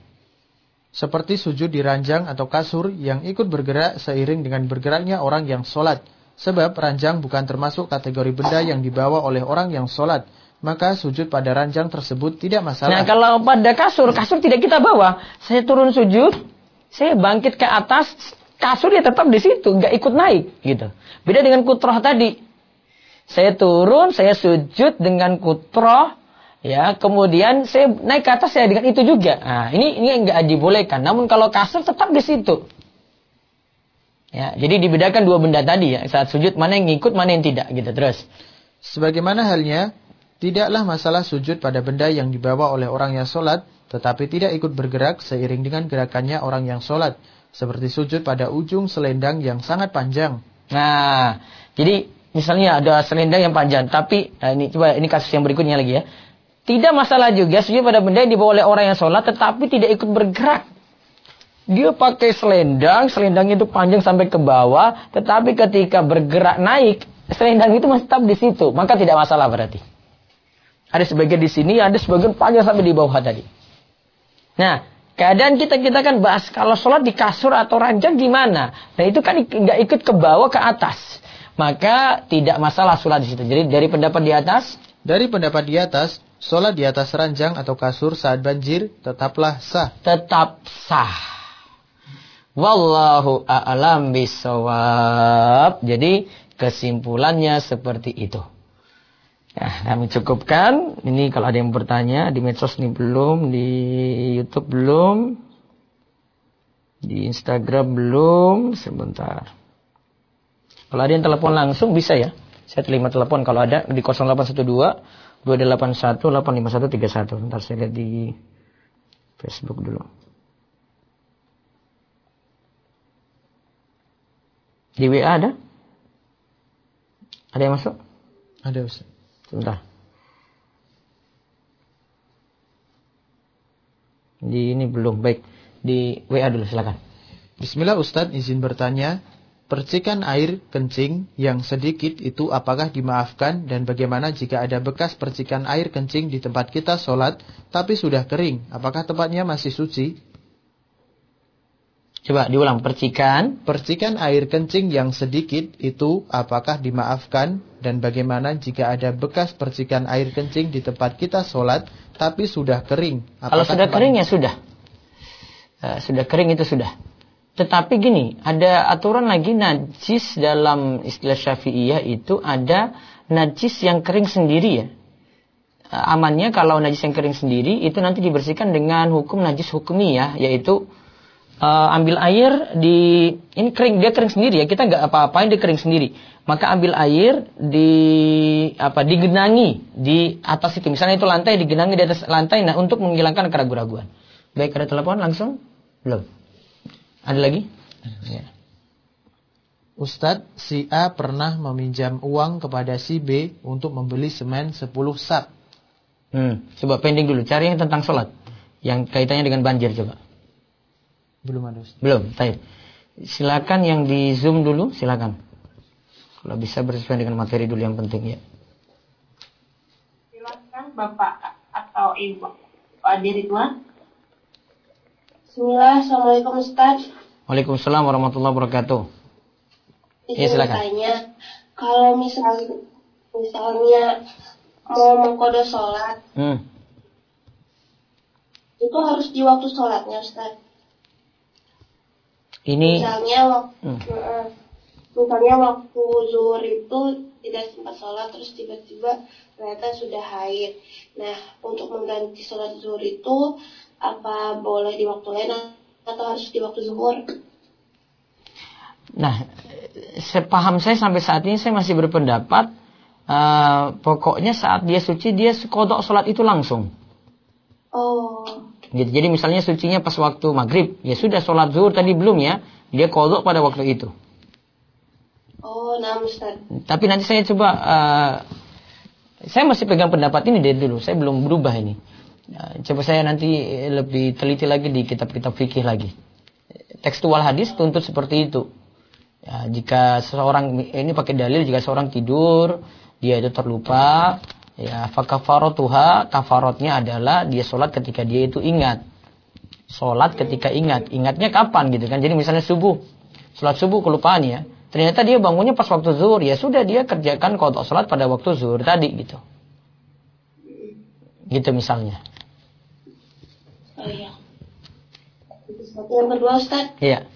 Seperti sujud di ranjang atau kasur yang ikut bergerak seiring dengan bergeraknya orang yang sholat. Sebab ranjang bukan termasuk kategori benda yang dibawa oleh orang yang sholat. Maka sujud pada ranjang tersebut tidak masalah. Nah, kalau pada kasur tidak kita bawa. Saya turun sujud, saya bangkit ke atas, kasur ya tetap di situ, nggak ikut naik gitu. Beda dengan kutroh tadi. Saya turun, saya sujud dengan kutroh, ya, kemudian saya naik ke atas saya dengan itu juga. Nah, ini nggak dibolehkan. Namun kalau kasur tetap di situ. Ya, jadi dibedakan dua benda tadi ya. Saat sujud mana yang ngikut, mana yang tidak gitu terus. Sebagaimana halnya, tidaklah masalah sujud pada benda yang dibawa oleh orang yang sholat, tetapi tidak ikut bergerak seiring dengan gerakannya orang yang sholat. Seperti sujud pada ujung selendang yang sangat panjang. Nah, jadi misalnya ada selendang yang panjang, tapi ini kasus yang berikutnya lagi ya. Tidak masalah juga sujud pada benda yang dibawa oleh orang yang sholat, tetapi tidak ikut bergerak. Dia pakai selendang itu panjang sampai ke bawah, tetapi ketika bergerak naik, selendang itu masih tetap di situ, maka tidak masalah berarti. Ada sebagian di sini, ada sebagian panjang sampai di bawah tadi. Nah, keadaan kita kan bahas kalau sholat di kasur atau ranjang gimana? Nah, itu kan nggak ikut ke bawah ke atas, maka tidak masalah sholat di situ. Jadi dari pendapat di atas, sholat di atas ranjang atau kasur saat banjir tetaplah sah. Tetap sah. Wallahu a'lam bishawab. Jadi kesimpulannya seperti itu. Nah, kami cukupkan. Ini kalau ada yang bertanya di medsos ini belum, di YouTube belum, di Instagram belum. Sebentar. Kalau ada yang telepon langsung bisa ya. Saya terima telepon kalau ada di 0812 281 85131. Ntar saya lihat di Facebook dulu. Di WA ada? Ada yang masuk? Ada, Ustaz. Sebentar. Di ini belum. Baik. Di WA dulu, silakan. Bismillah, Ustaz, izin bertanya. Percikan air kencing yang sedikit itu apakah dimaafkan? Dan bagaimana jika ada bekas percikan air kencing di tempat kita sholat, tapi sudah kering? Apakah tempatnya masih suci? Coba diulang, percikan air kencing yang sedikit itu apakah dimaafkan? Dan bagaimana jika ada bekas percikan air kencing di tempat kita sholat tapi sudah kering? Kalau sudah kering ya sudah. Sudah kering itu sudah. Tetapi gini, ada aturan lagi najis dalam istilah Syafi'iyah itu ada najis yang kering sendiri ya. Amannya kalau najis yang kering sendiri itu nanti dibersihkan dengan hukum najis hukmiyah, yaitu ambil air ini kering, dia kering sendiri ya, kita nggak apa-apain, dia kering sendiri. Maka ambil air digenangi di atas itu, misalnya itu lantai, digenangi di atas lantai, nah untuk menghilangkan keraguan-keraguan. Baik, ada telepon langsung? Belum. Ada lagi? Ya. Ustadz, si A pernah meminjam uang kepada si B untuk membeli semen 10 sak. Coba pending dulu, cari yang tentang sholat, yang kaitannya dengan banjir coba. Belum ada, Ustaz. Belum, baik. Silakan yang di Zoom dulu, silakan. Kalau bisa bersesuaian dengan materi dulu yang penting ya. Silakan Bapak atau Ibu. Pak Ridwan. Bismillah, Assalamualaikum Ustaz. Waalaikumsalam warahmatullahi wabarakatuh. Ya, silakan. Tanya, kalau misalnya mau mengkodo sholat, itu harus di waktu sholatnya, Ustaz. Misalnya waktu zuhur itu tidak sempat sholat, terus tiba-tiba ternyata sudah haid. Nah, untuk mengganti sholat zuhur itu apa boleh di waktu lain atau harus di waktu zuhur? Nah, sepaham saya sampai saat ini saya masih berpendapat pokoknya saat dia suci dia qadha sholat itu langsung. Oh. Gitu. Jadi misalnya sucinya pas waktu maghrib, ya sudah sholat zuhur tadi belum ya, dia qadha pada waktu itu. Oh, nah Ustaz. Tapi nanti saya coba, saya masih pegang pendapat ini dari dulu, saya belum berubah ini. Coba saya nanti lebih teliti lagi di kitab-kitab fikih lagi. Tekstual hadis tuntut seperti itu. Ya, jika seseorang ini pakai dalil, jika seorang tidur, dia itu terlupa, ya fakafaratuha, kafaratnya adalah dia sholat ketika dia itu ingat. Sholat ketika ingat. Ingatnya kapan gitu kan? Jadi misalnya subuh, sholat subuh kelupaan ya. Ternyata dia bangunnya pas waktu zuhur, ya sudah dia kerjakan qada salat pada waktu zuhur tadi gitu. Gitu misalnya. Oh iya. Yang kedua Ustaz. Iya.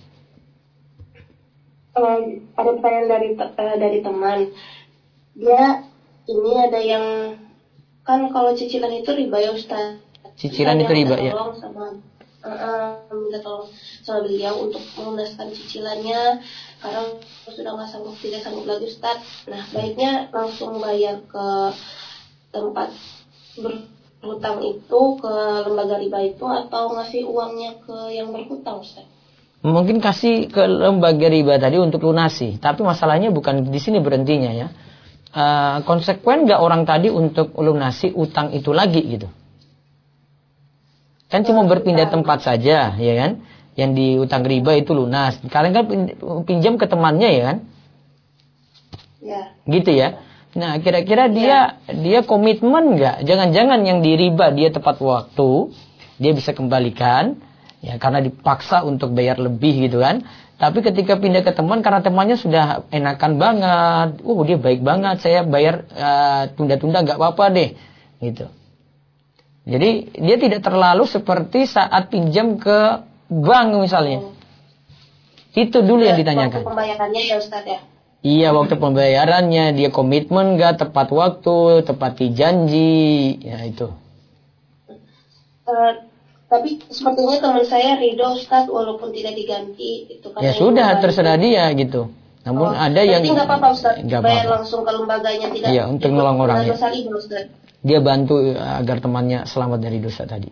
Ada pertanyaan dari teman. Dia ini ada yang kan kalau cicilan itu riba ya Ustaz. Cicilan itu riba ya. Minta tolong sama beliau untuk melunaskan cicilannya karena sudah tidak sanggup lagi Ustaz. Nah baiknya langsung bayar ke tempat berhutang itu, ke lembaga riba itu, atau ngasih uangnya ke yang berhutang Ustaz? Mungkin kasih ke lembaga riba tadi untuk lunasi, tapi masalahnya bukan di sini berhentinya ya. Konsekuen nggak orang tadi untuk lunasi utang itu lagi gitu? Kan cuma berpindah tempat saja, ya kan? Yang di utang riba itu lunas. Kalian kan pinjam ke temannya, ya kan? Ya. Gitu ya. Nah, kira-kira dia komitmen nggak? Jangan-jangan yang di riba dia tepat waktu, dia bisa kembalikan, ya karena dipaksa untuk bayar lebih gitu kan? Tapi ketika pindah ke teman, karena temannya sudah enakan banget, dia baik banget, saya bayar tunda-tunda nggak apa-apa deh, gitu. Jadi dia tidak terlalu seperti saat pinjam ke bank misalnya. Itu dulu yang ditanyakan. Waktu pembayarannya ya Ustaz ya? Iya, waktu pembayarannya dia komitmen nggak, tepat waktu, tepati janji, ya itu. Tapi sepertinya teman saya ridho Ustaz walaupun tidak diganti. Itu ya sudah terserah dia gitu. Namun ada yang nggak apa-apa Ustaz, bayar langsung ke lembaganya tidak. Iya, untuk nolong orangnya. Dosa riba Ustaz. Dia bantu agar temannya selamat dari dosa tadi.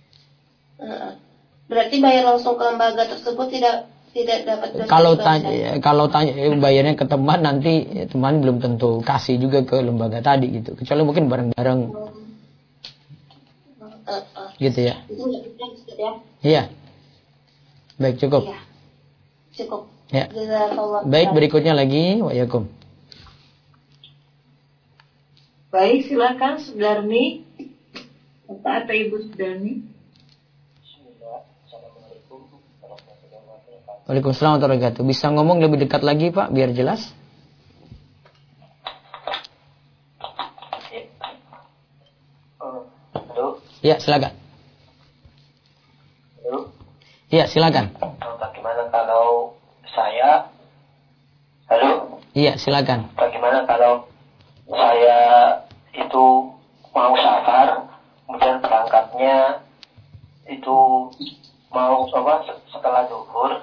Berarti bayar langsung ke lembaga tersebut tidak dapat dosa. Kalau tanya bayarnya ke teman, nanti teman belum tentu kasih juga ke lembaga tadi gitu. Kecuali mungkin bareng-bareng. Gitu ya. Itu nggak bisa Ustaz ya? Iya. Baik, cukup. Iya. Cukup. Ya. Baik, berikutnya lagi, wa'alaikum. Baik, silakan Sudarni. Bapak atau Ibu Sudarni? Waalaikumsalam warahmatullahi wabarakatuh. Bisa ngomong lebih dekat lagi Pak, biar jelas? Halo. Ya, silakan. Halo. Iya, silakan. Bagaimana kalau saya? Halo. Iya, silakan. Bagaimana kalau saya itu mau safar, kemudian berangkatnya itu mau setelah zuhur.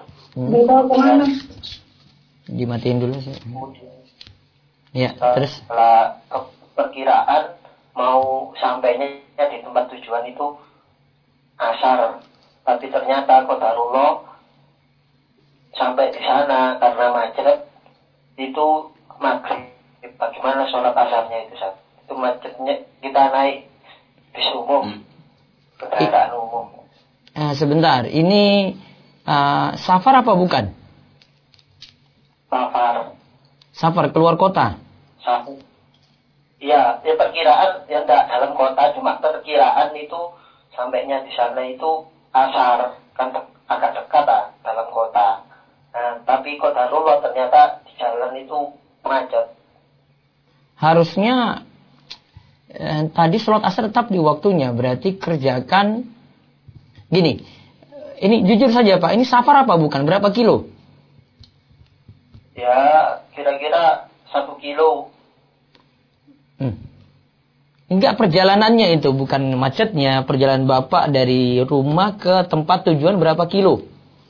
Dimatiin dulu sih. Ya, terus setelah perkiraan mau sampainya di tempat tujuan itu asar, tapi ternyata qadarullah sampai di sana karena macet itu maghrib. Bagaimana sholat asarnya itu Ustaz? Itu macetnya, kita naik bis umum, kendaraan umum. Sebentar, ini safar apa bukan? Safar keluar kota. Safar. Iya, ya perkiraan ya enggak dalam kota, cuma perkiraan itu sampainya di sana itu asar, kan agak dekat dalam kota. Nah, tapi qadarullah ternyata di jalan itu macet. Harusnya tadi sholat asar tetap di waktunya, berarti kerjakan gini. Ini jujur saja Pak, ini safar apa bukan? Berapa kilo? Ya, kira-kira 1 kilo. Enggak, perjalanannya itu, bukan macetnya. Perjalanan Bapak dari rumah ke tempat tujuan berapa kilo?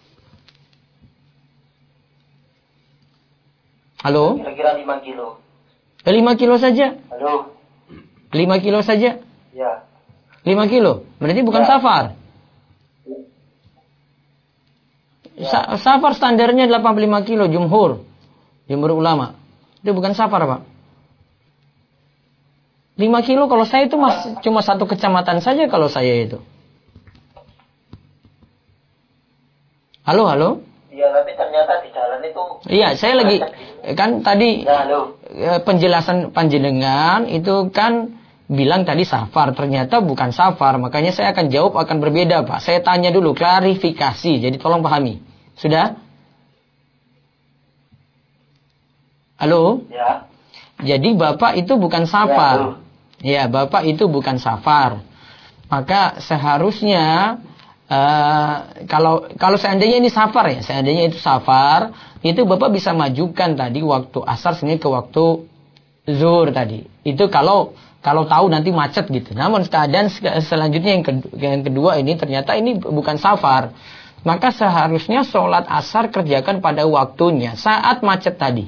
Halo? Kira-kira 5 kilo. 5 kilo saja? Halo? 5 kilo saja? Ya. 5 kilo? Berarti bukan safar? Ya. Safar standarnya 85 kilo, jumhur ulama. Itu bukan safar Pak. 5 kilo kalau saya itu cuma satu kecamatan saja kalau saya itu. Halo? Iya, tapi ternyata di jalan itu. Iya, saya lagi kan tadi penjelasan panjenengan itu kan bilang tadi safar, ternyata bukan safar, makanya saya akan jawab akan berbeda Pak. Saya tanya dulu, klarifikasi, jadi tolong pahami. Sudah? Halo? Ya. Jadi Bapak itu bukan safar. Ya, Bapak itu bukan safar. Maka seharusnya kalau seandainya ini safar ya, seandainya itu safar, itu Bapak bisa majukan tadi waktu asar sini ke waktu zuhur tadi. Itu kalau tahu nanti macet gitu. Namun keadaan selanjutnya yang kedua ini ternyata ini bukan safar. Maka seharusnya sholat asar kerjakan pada waktunya saat macet tadi.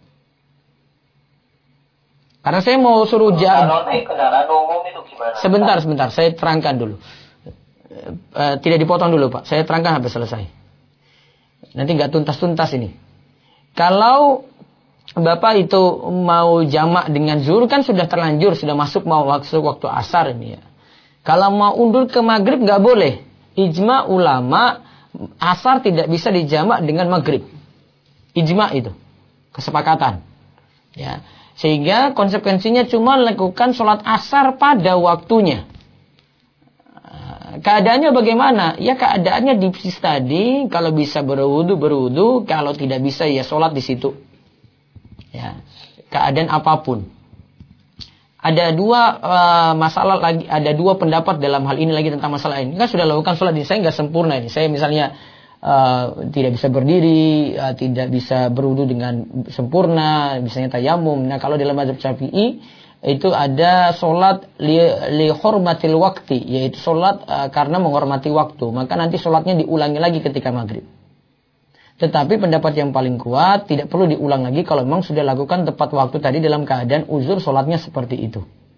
Karena saya mau suruh kalau naik kendaraan umum itu gimana? Sebentar, saya terangkan dulu. Tidak dipotong dulu Pak, saya terangkan sampai selesai. Nanti nggak tuntas-tuntas ini. Kalau Bapak itu mau jamak dengan zuhur kan sudah terlanjur, sudah masuk waktu asar ini ya. Kalau mau undur ke maghrib nggak boleh. Ijma ulama asar tidak bisa dijamak dengan maghrib. Ijma itu kesepakatan. Ya, sehingga konsekuensinya cuma lakukan sholat asar pada waktunya. Keadaannya bagaimana? Ya keadaannya dipsis tadi, kalau bisa berwudu, kalau tidak bisa ya sholat di situ. Ya, keadaan apapun. Ada dua masalah lagi, ada dua pendapat dalam hal ini lagi tentang masalah ini. Kan sudah lakukan sholat ini, saya nggak sempurna ini. Saya misalnya tidak bisa berdiri, tidak bisa berwudu dengan sempurna, misalnya tayamum. Nah kalau dalam mazhab Syafi'i itu ada sholat li hormatil waktu, yaitu sholat karena menghormati waktu. Maka nanti sholatnya diulangi lagi ketika maghrib. Tetapi pendapat yang paling kuat tidak perlu diulang lagi kalau memang sudah lakukan tepat waktu tadi dalam keadaan uzur sholatnya seperti itu.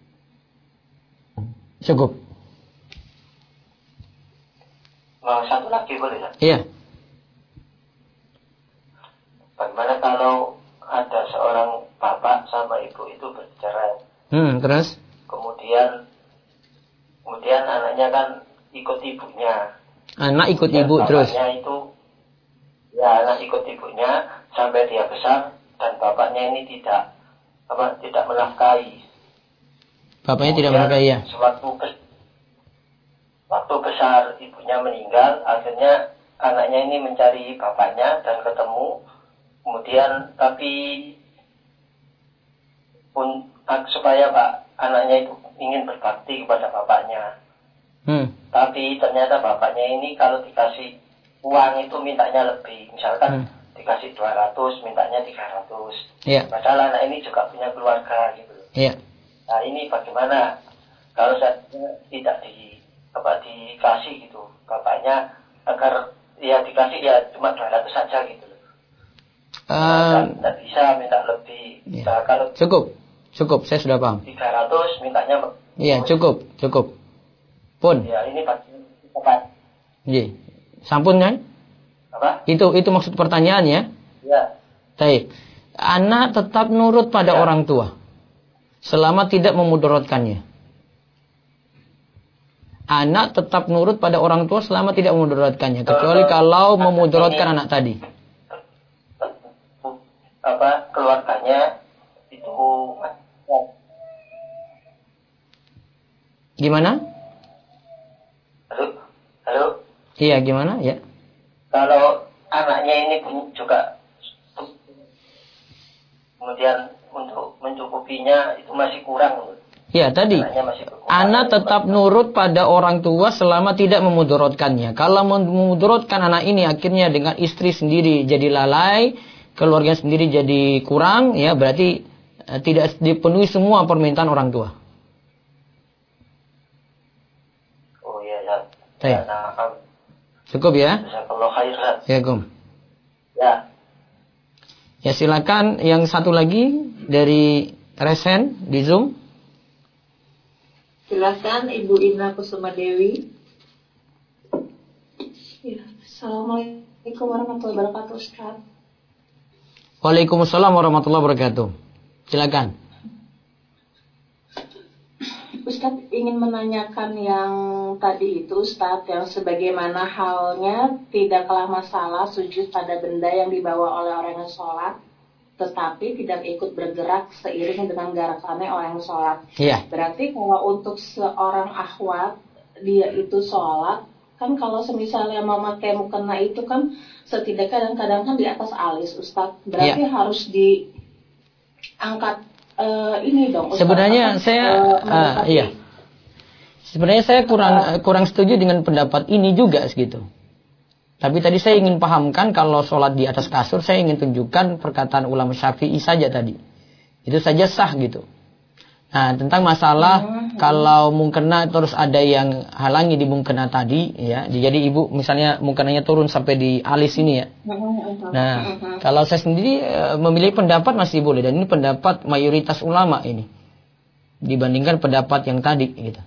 Cukup. Satu lagi boleh ya? Iya. Bagaimana kalau ada seorang bapak sama ibu itu bercerai? Terus? Kemudian anaknya kan ikut ibunya. Anak ikut ibu terus? Anak ikut ibunya sampai dia besar dan bapaknya ini tidak menafkahi. Bapaknya tidak menafkahi ya? Waktu besar ibunya meninggal, akhirnya anaknya ini mencari bapaknya dan ketemu. Kemudian tapi supaya anaknya itu ingin berbakti kepada bapaknya. Tapi ternyata bapaknya ini kalau dikasih uang itu mintanya lebih. Misalkan dikasih 200, mintanya 300. Yeah. Padahal anak ini juga punya keluarga gitu. Yeah. Nah ini bagaimana kalau saya tidak dikasih gitu bapaknya, agar ya dikasih ya cuma 200 saja gitu. Tidak bisa minta lebih. Yeah. Nah, kalau Cukup, saya sudah paham. 300 mintanya. Iya, cukup. Pun. Ya, ini tepat. Iya. Sampun kan? Apa? Itu maksud pertanyaannya? Ya. Baik. Anak tetap nurut pada orang tua selama tidak memudaratkannya. Anak tetap nurut pada orang tua selama tidak memudaratkannya, kecuali kalau memudaratkan anak tadi. Keluarganya itu gimana? Halo? Iya, gimana? Ya. Kalau anaknya ini juga kemudian untuk mencukupinya itu masih kurang. Ya, tadi. Anak tetap nurut pada orang tua selama tidak memudaratkannya. Kalau memudaratkan anak ini akhirnya dengan istri sendiri jadi lalai, keluarga sendiri jadi kurang, ya berarti tidak dipenuhi semua permintaan orang tua. Oh iya ya. Cukup ya? Ya, Ya. Ya silakan yang satu lagi dari Resen di Zoom. Silakan Ibu Ina Kusuma Dewi. Ya, Assalamualaikum warahmatullahi wabarakatuh, Ustaz. Waalaikumsalam warahmatullahi wabarakatuh. Silakan. Ustaz ingin menanyakan yang tadi itu, Ustaz, yang sebagaimana halnya tidaklah masalah sujud pada benda yang dibawa oleh orang yang sholat, tetapi tidak ikut bergerak seiring dengan gerakannya orang yang sholat. Iya. Berarti kalau untuk seorang akhwat, dia itu sholat, kan kalau semisalnya memakai mukena itu kan setidaknya kadang-kadang kan di atas alis, Ustaz. Berarti harus angkat ini dong. Ustaz, Sebenarnya iya. Sebenarnya saya kurang setuju dengan pendapat ini juga segitu. Tapi tadi saya ingin pahamkan kalau sholat di atas kasur, saya ingin tunjukkan perkataan ulama Syafi'i saja tadi. Itu saja sah gitu. Nah, tentang masalah kalau mungkena terus ada yang halangi di mungkena tadi, ya. Jadi ibu misalnya mungkenanya turun sampai di alis ini ya. Nah, kalau saya sendiri memilih pendapat masih boleh, dan ini pendapat mayoritas ulama ini dibandingkan pendapat yang tadi gitu.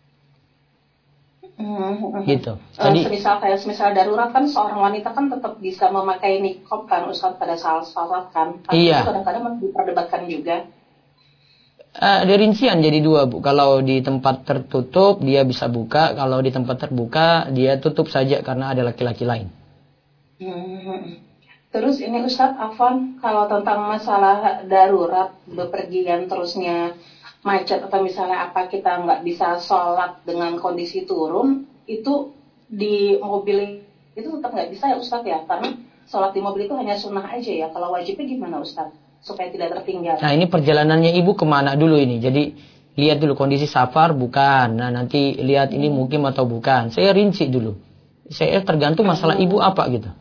Gitu. Tadi semisal darurat kan seorang wanita kan tetap bisa memakai niqab kan Ustaz pada saat sholat kan. Tapi iya. Kadang-kadang masih diperdebatkan juga. Ada rincian jadi dua, Bu. Kalau di tempat tertutup dia bisa buka, kalau di tempat terbuka dia tutup saja karena ada laki-laki lain. Terus ini Ustaz Afwan, kalau tentang masalah darurat bepergian terusnya macet atau misalnya apa kita nggak bisa sholat dengan kondisi turun, itu di mobil itu tetap nggak bisa ya Ustaz ya, karena sholat di mobil itu hanya sunnah aja ya. Kalau wajibnya gimana Ustaz supaya tidak tertinggal? Nah, ini perjalanannya ibu kemana dulu ini? Jadi lihat dulu kondisi safar bukan. Nah, nanti lihat ini mukim atau bukan. Saya rinci dulu. Saya tergantung masalah ibu apa gitu.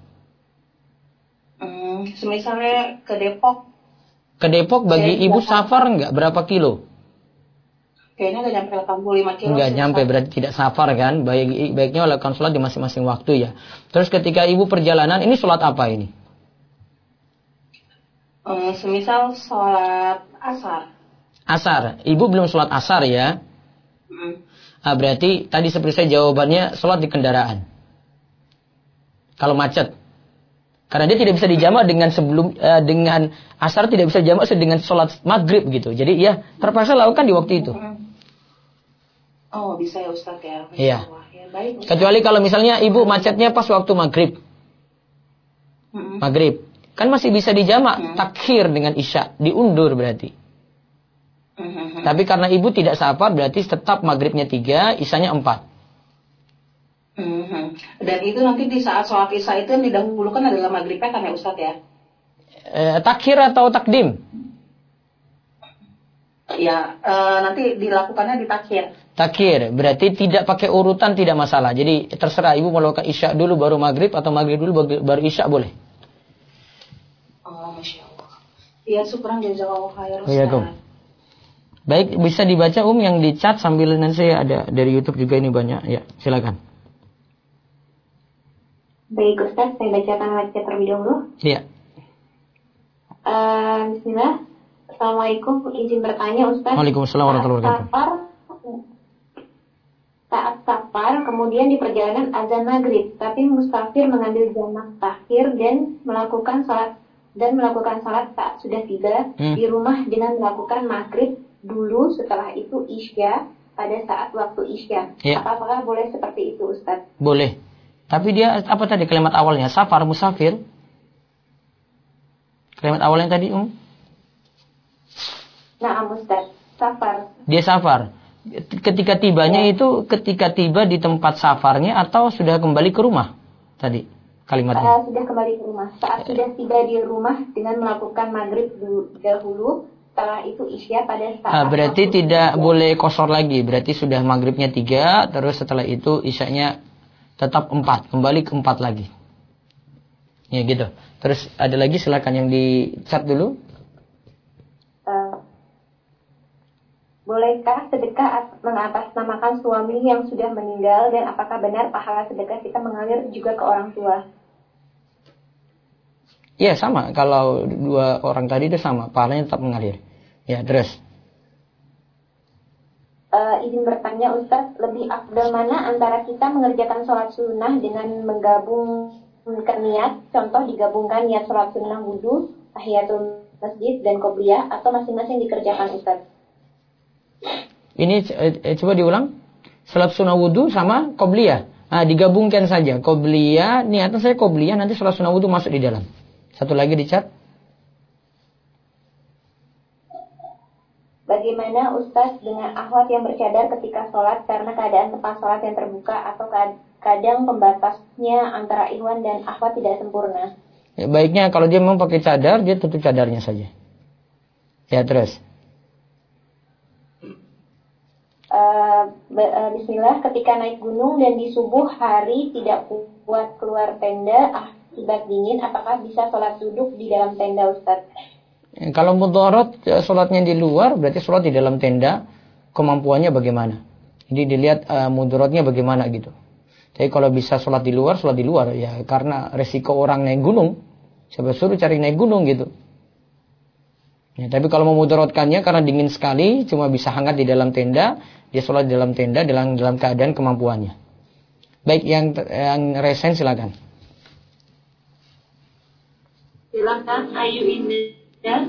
Misalnya ke Depok. Ke Depok bagi ibu safar nggak? Berapa kilo? Kayaknya nggak nyampe 85 kilo. Nggak nyampe, berarti tidak safar kan? Baiknya lakukan sholat di masing-masing waktu ya. Terus ketika ibu perjalanan, ini sholat apa ini? Semisal sholat asar. Asar. Ibu belum sholat asar ya? Berarti tadi seperti saya jawabannya sholat di kendaraan. Kalau macet. Karena dia tidak bisa dijamak dengan dengan asar, tidak bisa dijamak dengan sholat maghrib gitu. Jadi ya terpaksa lakukan di waktu itu. Oh bisa ya Ustaz ya. Iya. Ya, baik, Ustaz. Kecuali kalau misalnya ibu macetnya pas waktu maghrib. Maghrib. Kan masih bisa dijamak takhir dengan isya. Diundur berarti. Tapi karena ibu tidak safar berarti tetap maghribnya 3, isyanya 4. Dan itu nanti di saat sholat isya itu yang didahulukan adalah maghribnya kan ya Ustaz ya? Takhir atau takdim? Ya, nanti dilakukannya di takhir. Takhir, berarti tidak pakai urutan, tidak masalah. Jadi terserah ibu mau lakukan isya dulu baru maghrib atau maghrib dulu baru isya boleh. Oh, Masya Allah. Ya, syukran jazakallahu khair Ustaz. Iya, baik, bisa dibaca yang di chat sambil nanti saya ada dari YouTube juga ini banyak. Ya, silakan. Baik Ustaz, saya bacakan wajah terlebih dahulu. Iya. Bismillah. Assalamualaikum, izin bertanya Ustaz. Waalaikumsalam warahmatullahi wabarakatuh. Saat safar, kemudian di perjalanan azan maghrib, tapi musafir mengambil jamak takhir dan melakukan salat saat sudah tiba di rumah dengan melakukan maghrib dulu, setelah itu isya pada saat waktu isya. Ya. Apakah boleh seperti itu Ustaz? Boleh. Tapi dia apa tadi kalimat awalnya? Safar, musafir. Kalimat awalnya tadi Nah, Ustaz, safar. Dia safar. Ketika tibanya itu ketika tiba di tempat safarnya atau sudah kembali ke rumah tadi kalimatnya? Sudah kembali ke rumah. Saat sudah tiba di rumah dengan melakukan maghrib dahulu, setelah itu isya pada saat. Berarti tidak boleh kosor lagi. Berarti sudah maghribnya 3, terus setelah itu isyanya tetap 4, kembali ke 4 lagi. Ya gitu. Terus ada lagi, silakan yang di chat dulu. Bolehkah sedekah mengatasnamakan suami yang sudah meninggal, dan apakah benar pahala sedekah kita mengalir juga ke orang tua? Ya sama, kalau dua orang tadi itu sama, pahalanya tetap mengalir. Ya terus. Izin bertanya Ustaz, lebih afdal mana antara kita mengerjakan sholat sunnah dengan menggabungkan niat, contoh digabungkan niat sholat sunnah wudu, tahiyatul masjid dan qobliyah, atau masing-masing dikerjakan Ustaz? Ini coba diulang. Salat sunnah wudu sama qobliyah. Digabungkan saja. Qobliyah, niatnya saya qobliyah, nanti salat sunnah wudu masuk di dalam. Satu lagi di chat. Bagaimana Ustaz dengan akhwat yang bercadar ketika sholat karena keadaan tempat sholat yang terbuka, atau kadang pembatasnya antara ikhwan dan akhwat tidak sempurna? Ya, baiknya kalau dia memang pakai cadar, dia tutup cadarnya saja. Ya, terus. Bismillah, ketika naik gunung dan di subuh hari tidak kuat keluar tenda akibat dingin, apakah bisa sholat duduk di dalam tenda, Ustaz? Kalau mudharat sholatnya di luar, berarti sholat di dalam tenda, kemampuannya bagaimana? Jadi dilihat mudharatnya bagaimana gitu. Jadi kalau bisa sholat di luar ya, karena resiko orang naik gunung, siapa suruh cari naik gunung gitu. Ya, tapi kalau memudaratkannya karena dingin sekali, cuma bisa hangat di dalam tenda, dia sholat di dalam tenda dalam keadaan kemampuannya. Baik, yang resen silakan. Silakan, Ayu Indah.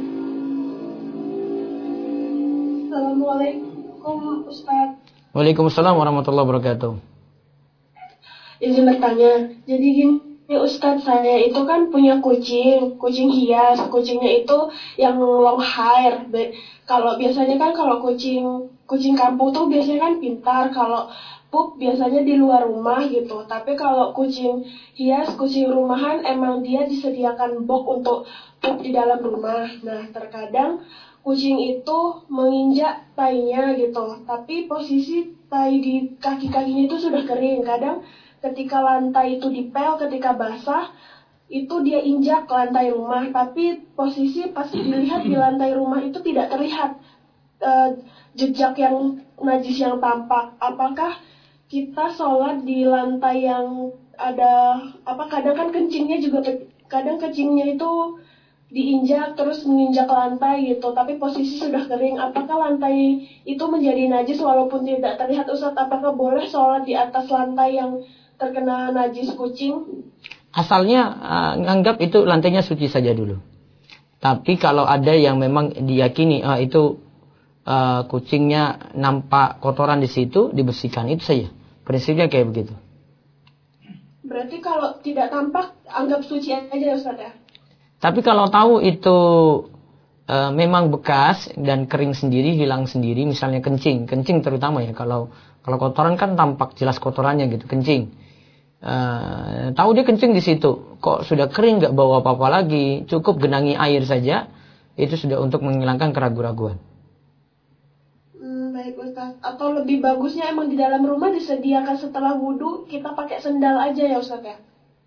Assalamualaikum, Ustaz. Waalaikumsalam warahmatullahi wabarakatuh. Izin bertanya, jadi gini Ustadz, saya itu kan punya kucing hias. Kucingnya itu yang long hair. Kalau biasanya kan kalau kucing kampung tuh biasanya kan pintar, kalau pup biasanya di luar rumah gitu. Tapi kalau kucing hias, kucing rumahan, emang dia disediakan box untuk pup di dalam rumah. Nah, terkadang kucing itu menginjak tainya gitu, tapi posisi tai di kaki-kakinya itu sudah kering. Kadang ketika lantai itu dipel, ketika basah, itu dia injak ke lantai rumah. Tapi posisi pas dilihat di lantai rumah itu tidak terlihat jejak yang najis yang tampak. Apakah kita sholat di lantai yang ada, kadang kan kencingnya juga, kadang kencingnya itu diinjak terus menginjak lantai gitu, tapi posisi sudah kering. Apakah lantai itu menjadi najis walaupun tidak terlihat, Ustaz? Apakah boleh sholat di atas lantai yang terkena najis kucing? Asalnya nganggap itu lantainya suci saja dulu. Tapi kalau ada yang memang diyakini itu kucingnya nampak kotoran di situ, dibersihkan, itu saja. Prinsipnya kayak begitu. Berarti kalau tidak tampak anggap suci aja, Ustaz ya? Tapi kalau tahu itu memang bekas dan kering sendiri, hilang sendiri, misalnya kencing terutama ya, kalau kotoran kan tampak jelas kotorannya gitu, kencing. Tahu dia kencing di situ, kok sudah kering, nggak bawa apa-apa lagi, cukup genangi air saja, itu sudah untuk menghilangkan keraguan-raguan. Baik, Ustaz. Atau lebih bagusnya emang di dalam rumah disediakan setelah wudhu kita pakai sendal aja ya, Ustaz ya?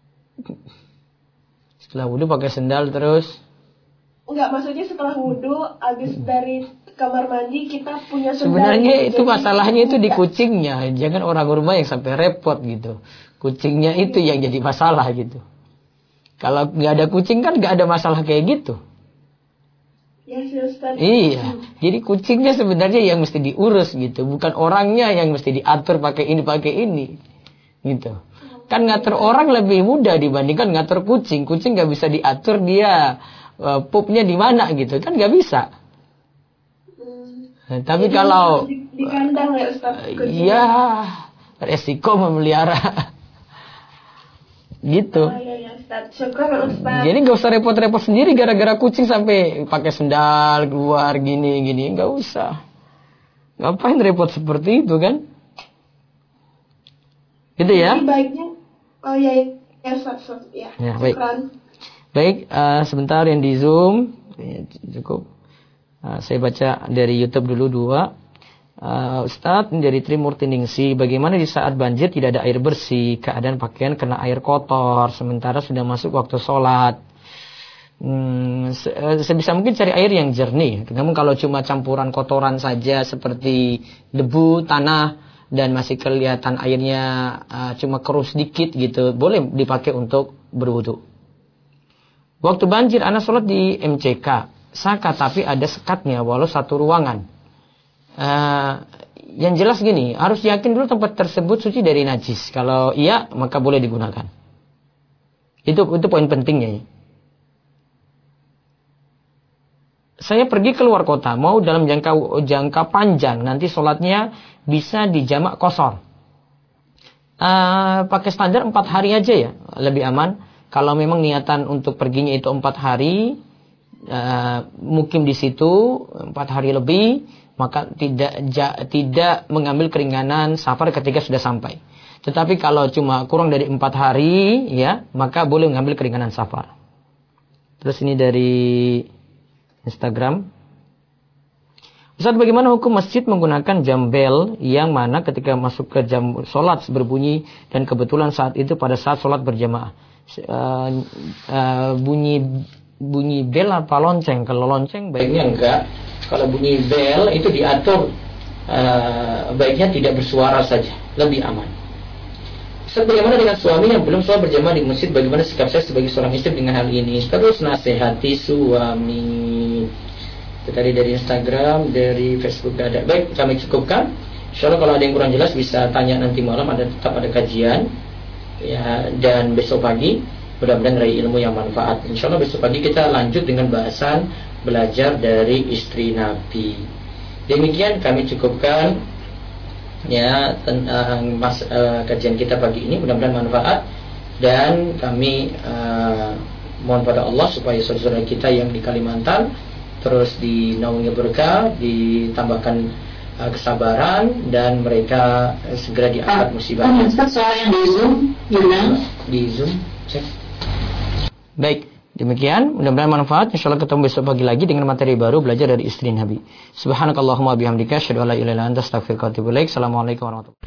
Setelah wudhu pakai sendal terus? Enggak, maksudnya setelah wudhu, habis dari kamar mandi kita punya sendal. Sebenarnya itu masalahnya itu di kucingnya, jangan orang rumah yang sampai repot gitu. Kucingnya itu yang jadi masalah gitu. Kalau nggak ada kucing kan nggak ada masalah kayak gitu. Ya sih, Ustaz. Iya, jadi kucingnya sebenarnya yang mesti diurus gitu, bukan orangnya yang mesti diatur pakai ini gitu. Kan ngatur orang lebih mudah dibandingkan ngatur kucing. Kucing nggak bisa diatur dia pupnya di mana gitu, kan nggak bisa. Tapi jadi kalau di kandang ya, Ustaz? Iya, resiko memelihara. Gitu. Iya, Ustaz. Syukur, Ustaz. Jadi nggak usah repot-repot sendiri gara-gara kucing sampai pakai sendal keluar gini, nggak usah. Ngapain repot seperti itu kan? Gitu ya? Jadi baiknya, Ustaz. Ya, baik. Baik, sebentar yang di Zoom, cukup. Saya baca dari YouTube dulu 2. Ustadz dari Trimurti Ningsi, bagaimana di saat banjir tidak ada air bersih, keadaan pakaian kena air kotor, sementara sudah masuk waktu sholat. Sebisa mungkin cari air yang jernih. Namun kalau cuma campuran kotoran saja seperti debu, tanah, dan masih kelihatan airnya cuma keruh sedikit gitu, boleh dipakai untuk berwudu. Waktu banjir, anak sholat di MCK, saka tapi ada sekatnya walau satu ruangan. Yang jelas gini, harus yakin dulu tempat tersebut suci dari najis. Kalau iya, maka boleh digunakan. Itu poin pentingnya ya. Saya pergi keluar kota, mau dalam jangka panjang, nanti sholatnya bisa dijamak qashar. Pakai standar 4 hari aja ya, lebih aman. Kalau memang niatan untuk perginya itu 4 hari, mukim di situ 4 hari lebih, maka tidak mengambil keringanan safar ketika sudah sampai. Tetapi kalau cuma kurang dari 4 hari ya, maka boleh mengambil keringanan safar. Terus ini dari Instagram. Ustaz, bagaimana hukum masjid menggunakan jam bel yang mana ketika masuk ke jam sholat berbunyi dan kebetulan saat itu pada saat sholat berjamaah bunyi bel apa lonceng? Kalau lonceng baiknya enggak. Kalau bunyi bel itu diatur baiknya tidak bersuara saja, lebih aman. Ustaz, bagaimana dengan suami yang belum sholat berjamaah di masjid? Bagaimana sikap saya sebagai seorang istri dengan hal ini? Terus nasihati suami. Itu tadi dari Instagram, dari Facebook ada. Baik, kami cukupkan. Insyaallah kalau ada yang kurang jelas bisa tanya nanti malam, tetap ada kajian. Ya, dan besok pagi mudah-mudahan raih ilmu yang manfaat. Insyaallah besok pagi kita lanjut dengan bahasan belajar dari istri Nabi. Demikian kami cukupkan ya tentang kajian kita pagi ini, mudah-mudahan manfaat, dan kami mohon pada Allah supaya saudara kita yang di Kalimantan terus dinaungi berkah, ditambahkan kesabaran, dan mereka segera diangkat musibahnya. Soal yang di Zoom, di Zoom, cek. Baik, demikian mudah-mudahan manfaat. Insyaallah ketemu besok pagi lagi dengan materi baru belajar dari istri Nabi. Subhanakallahumma bihamdika asyhadu an la ilaha illa anta astaghfiruka wa atubu ilaik. Assalamualaikum warahmatullahi wabarakatuh.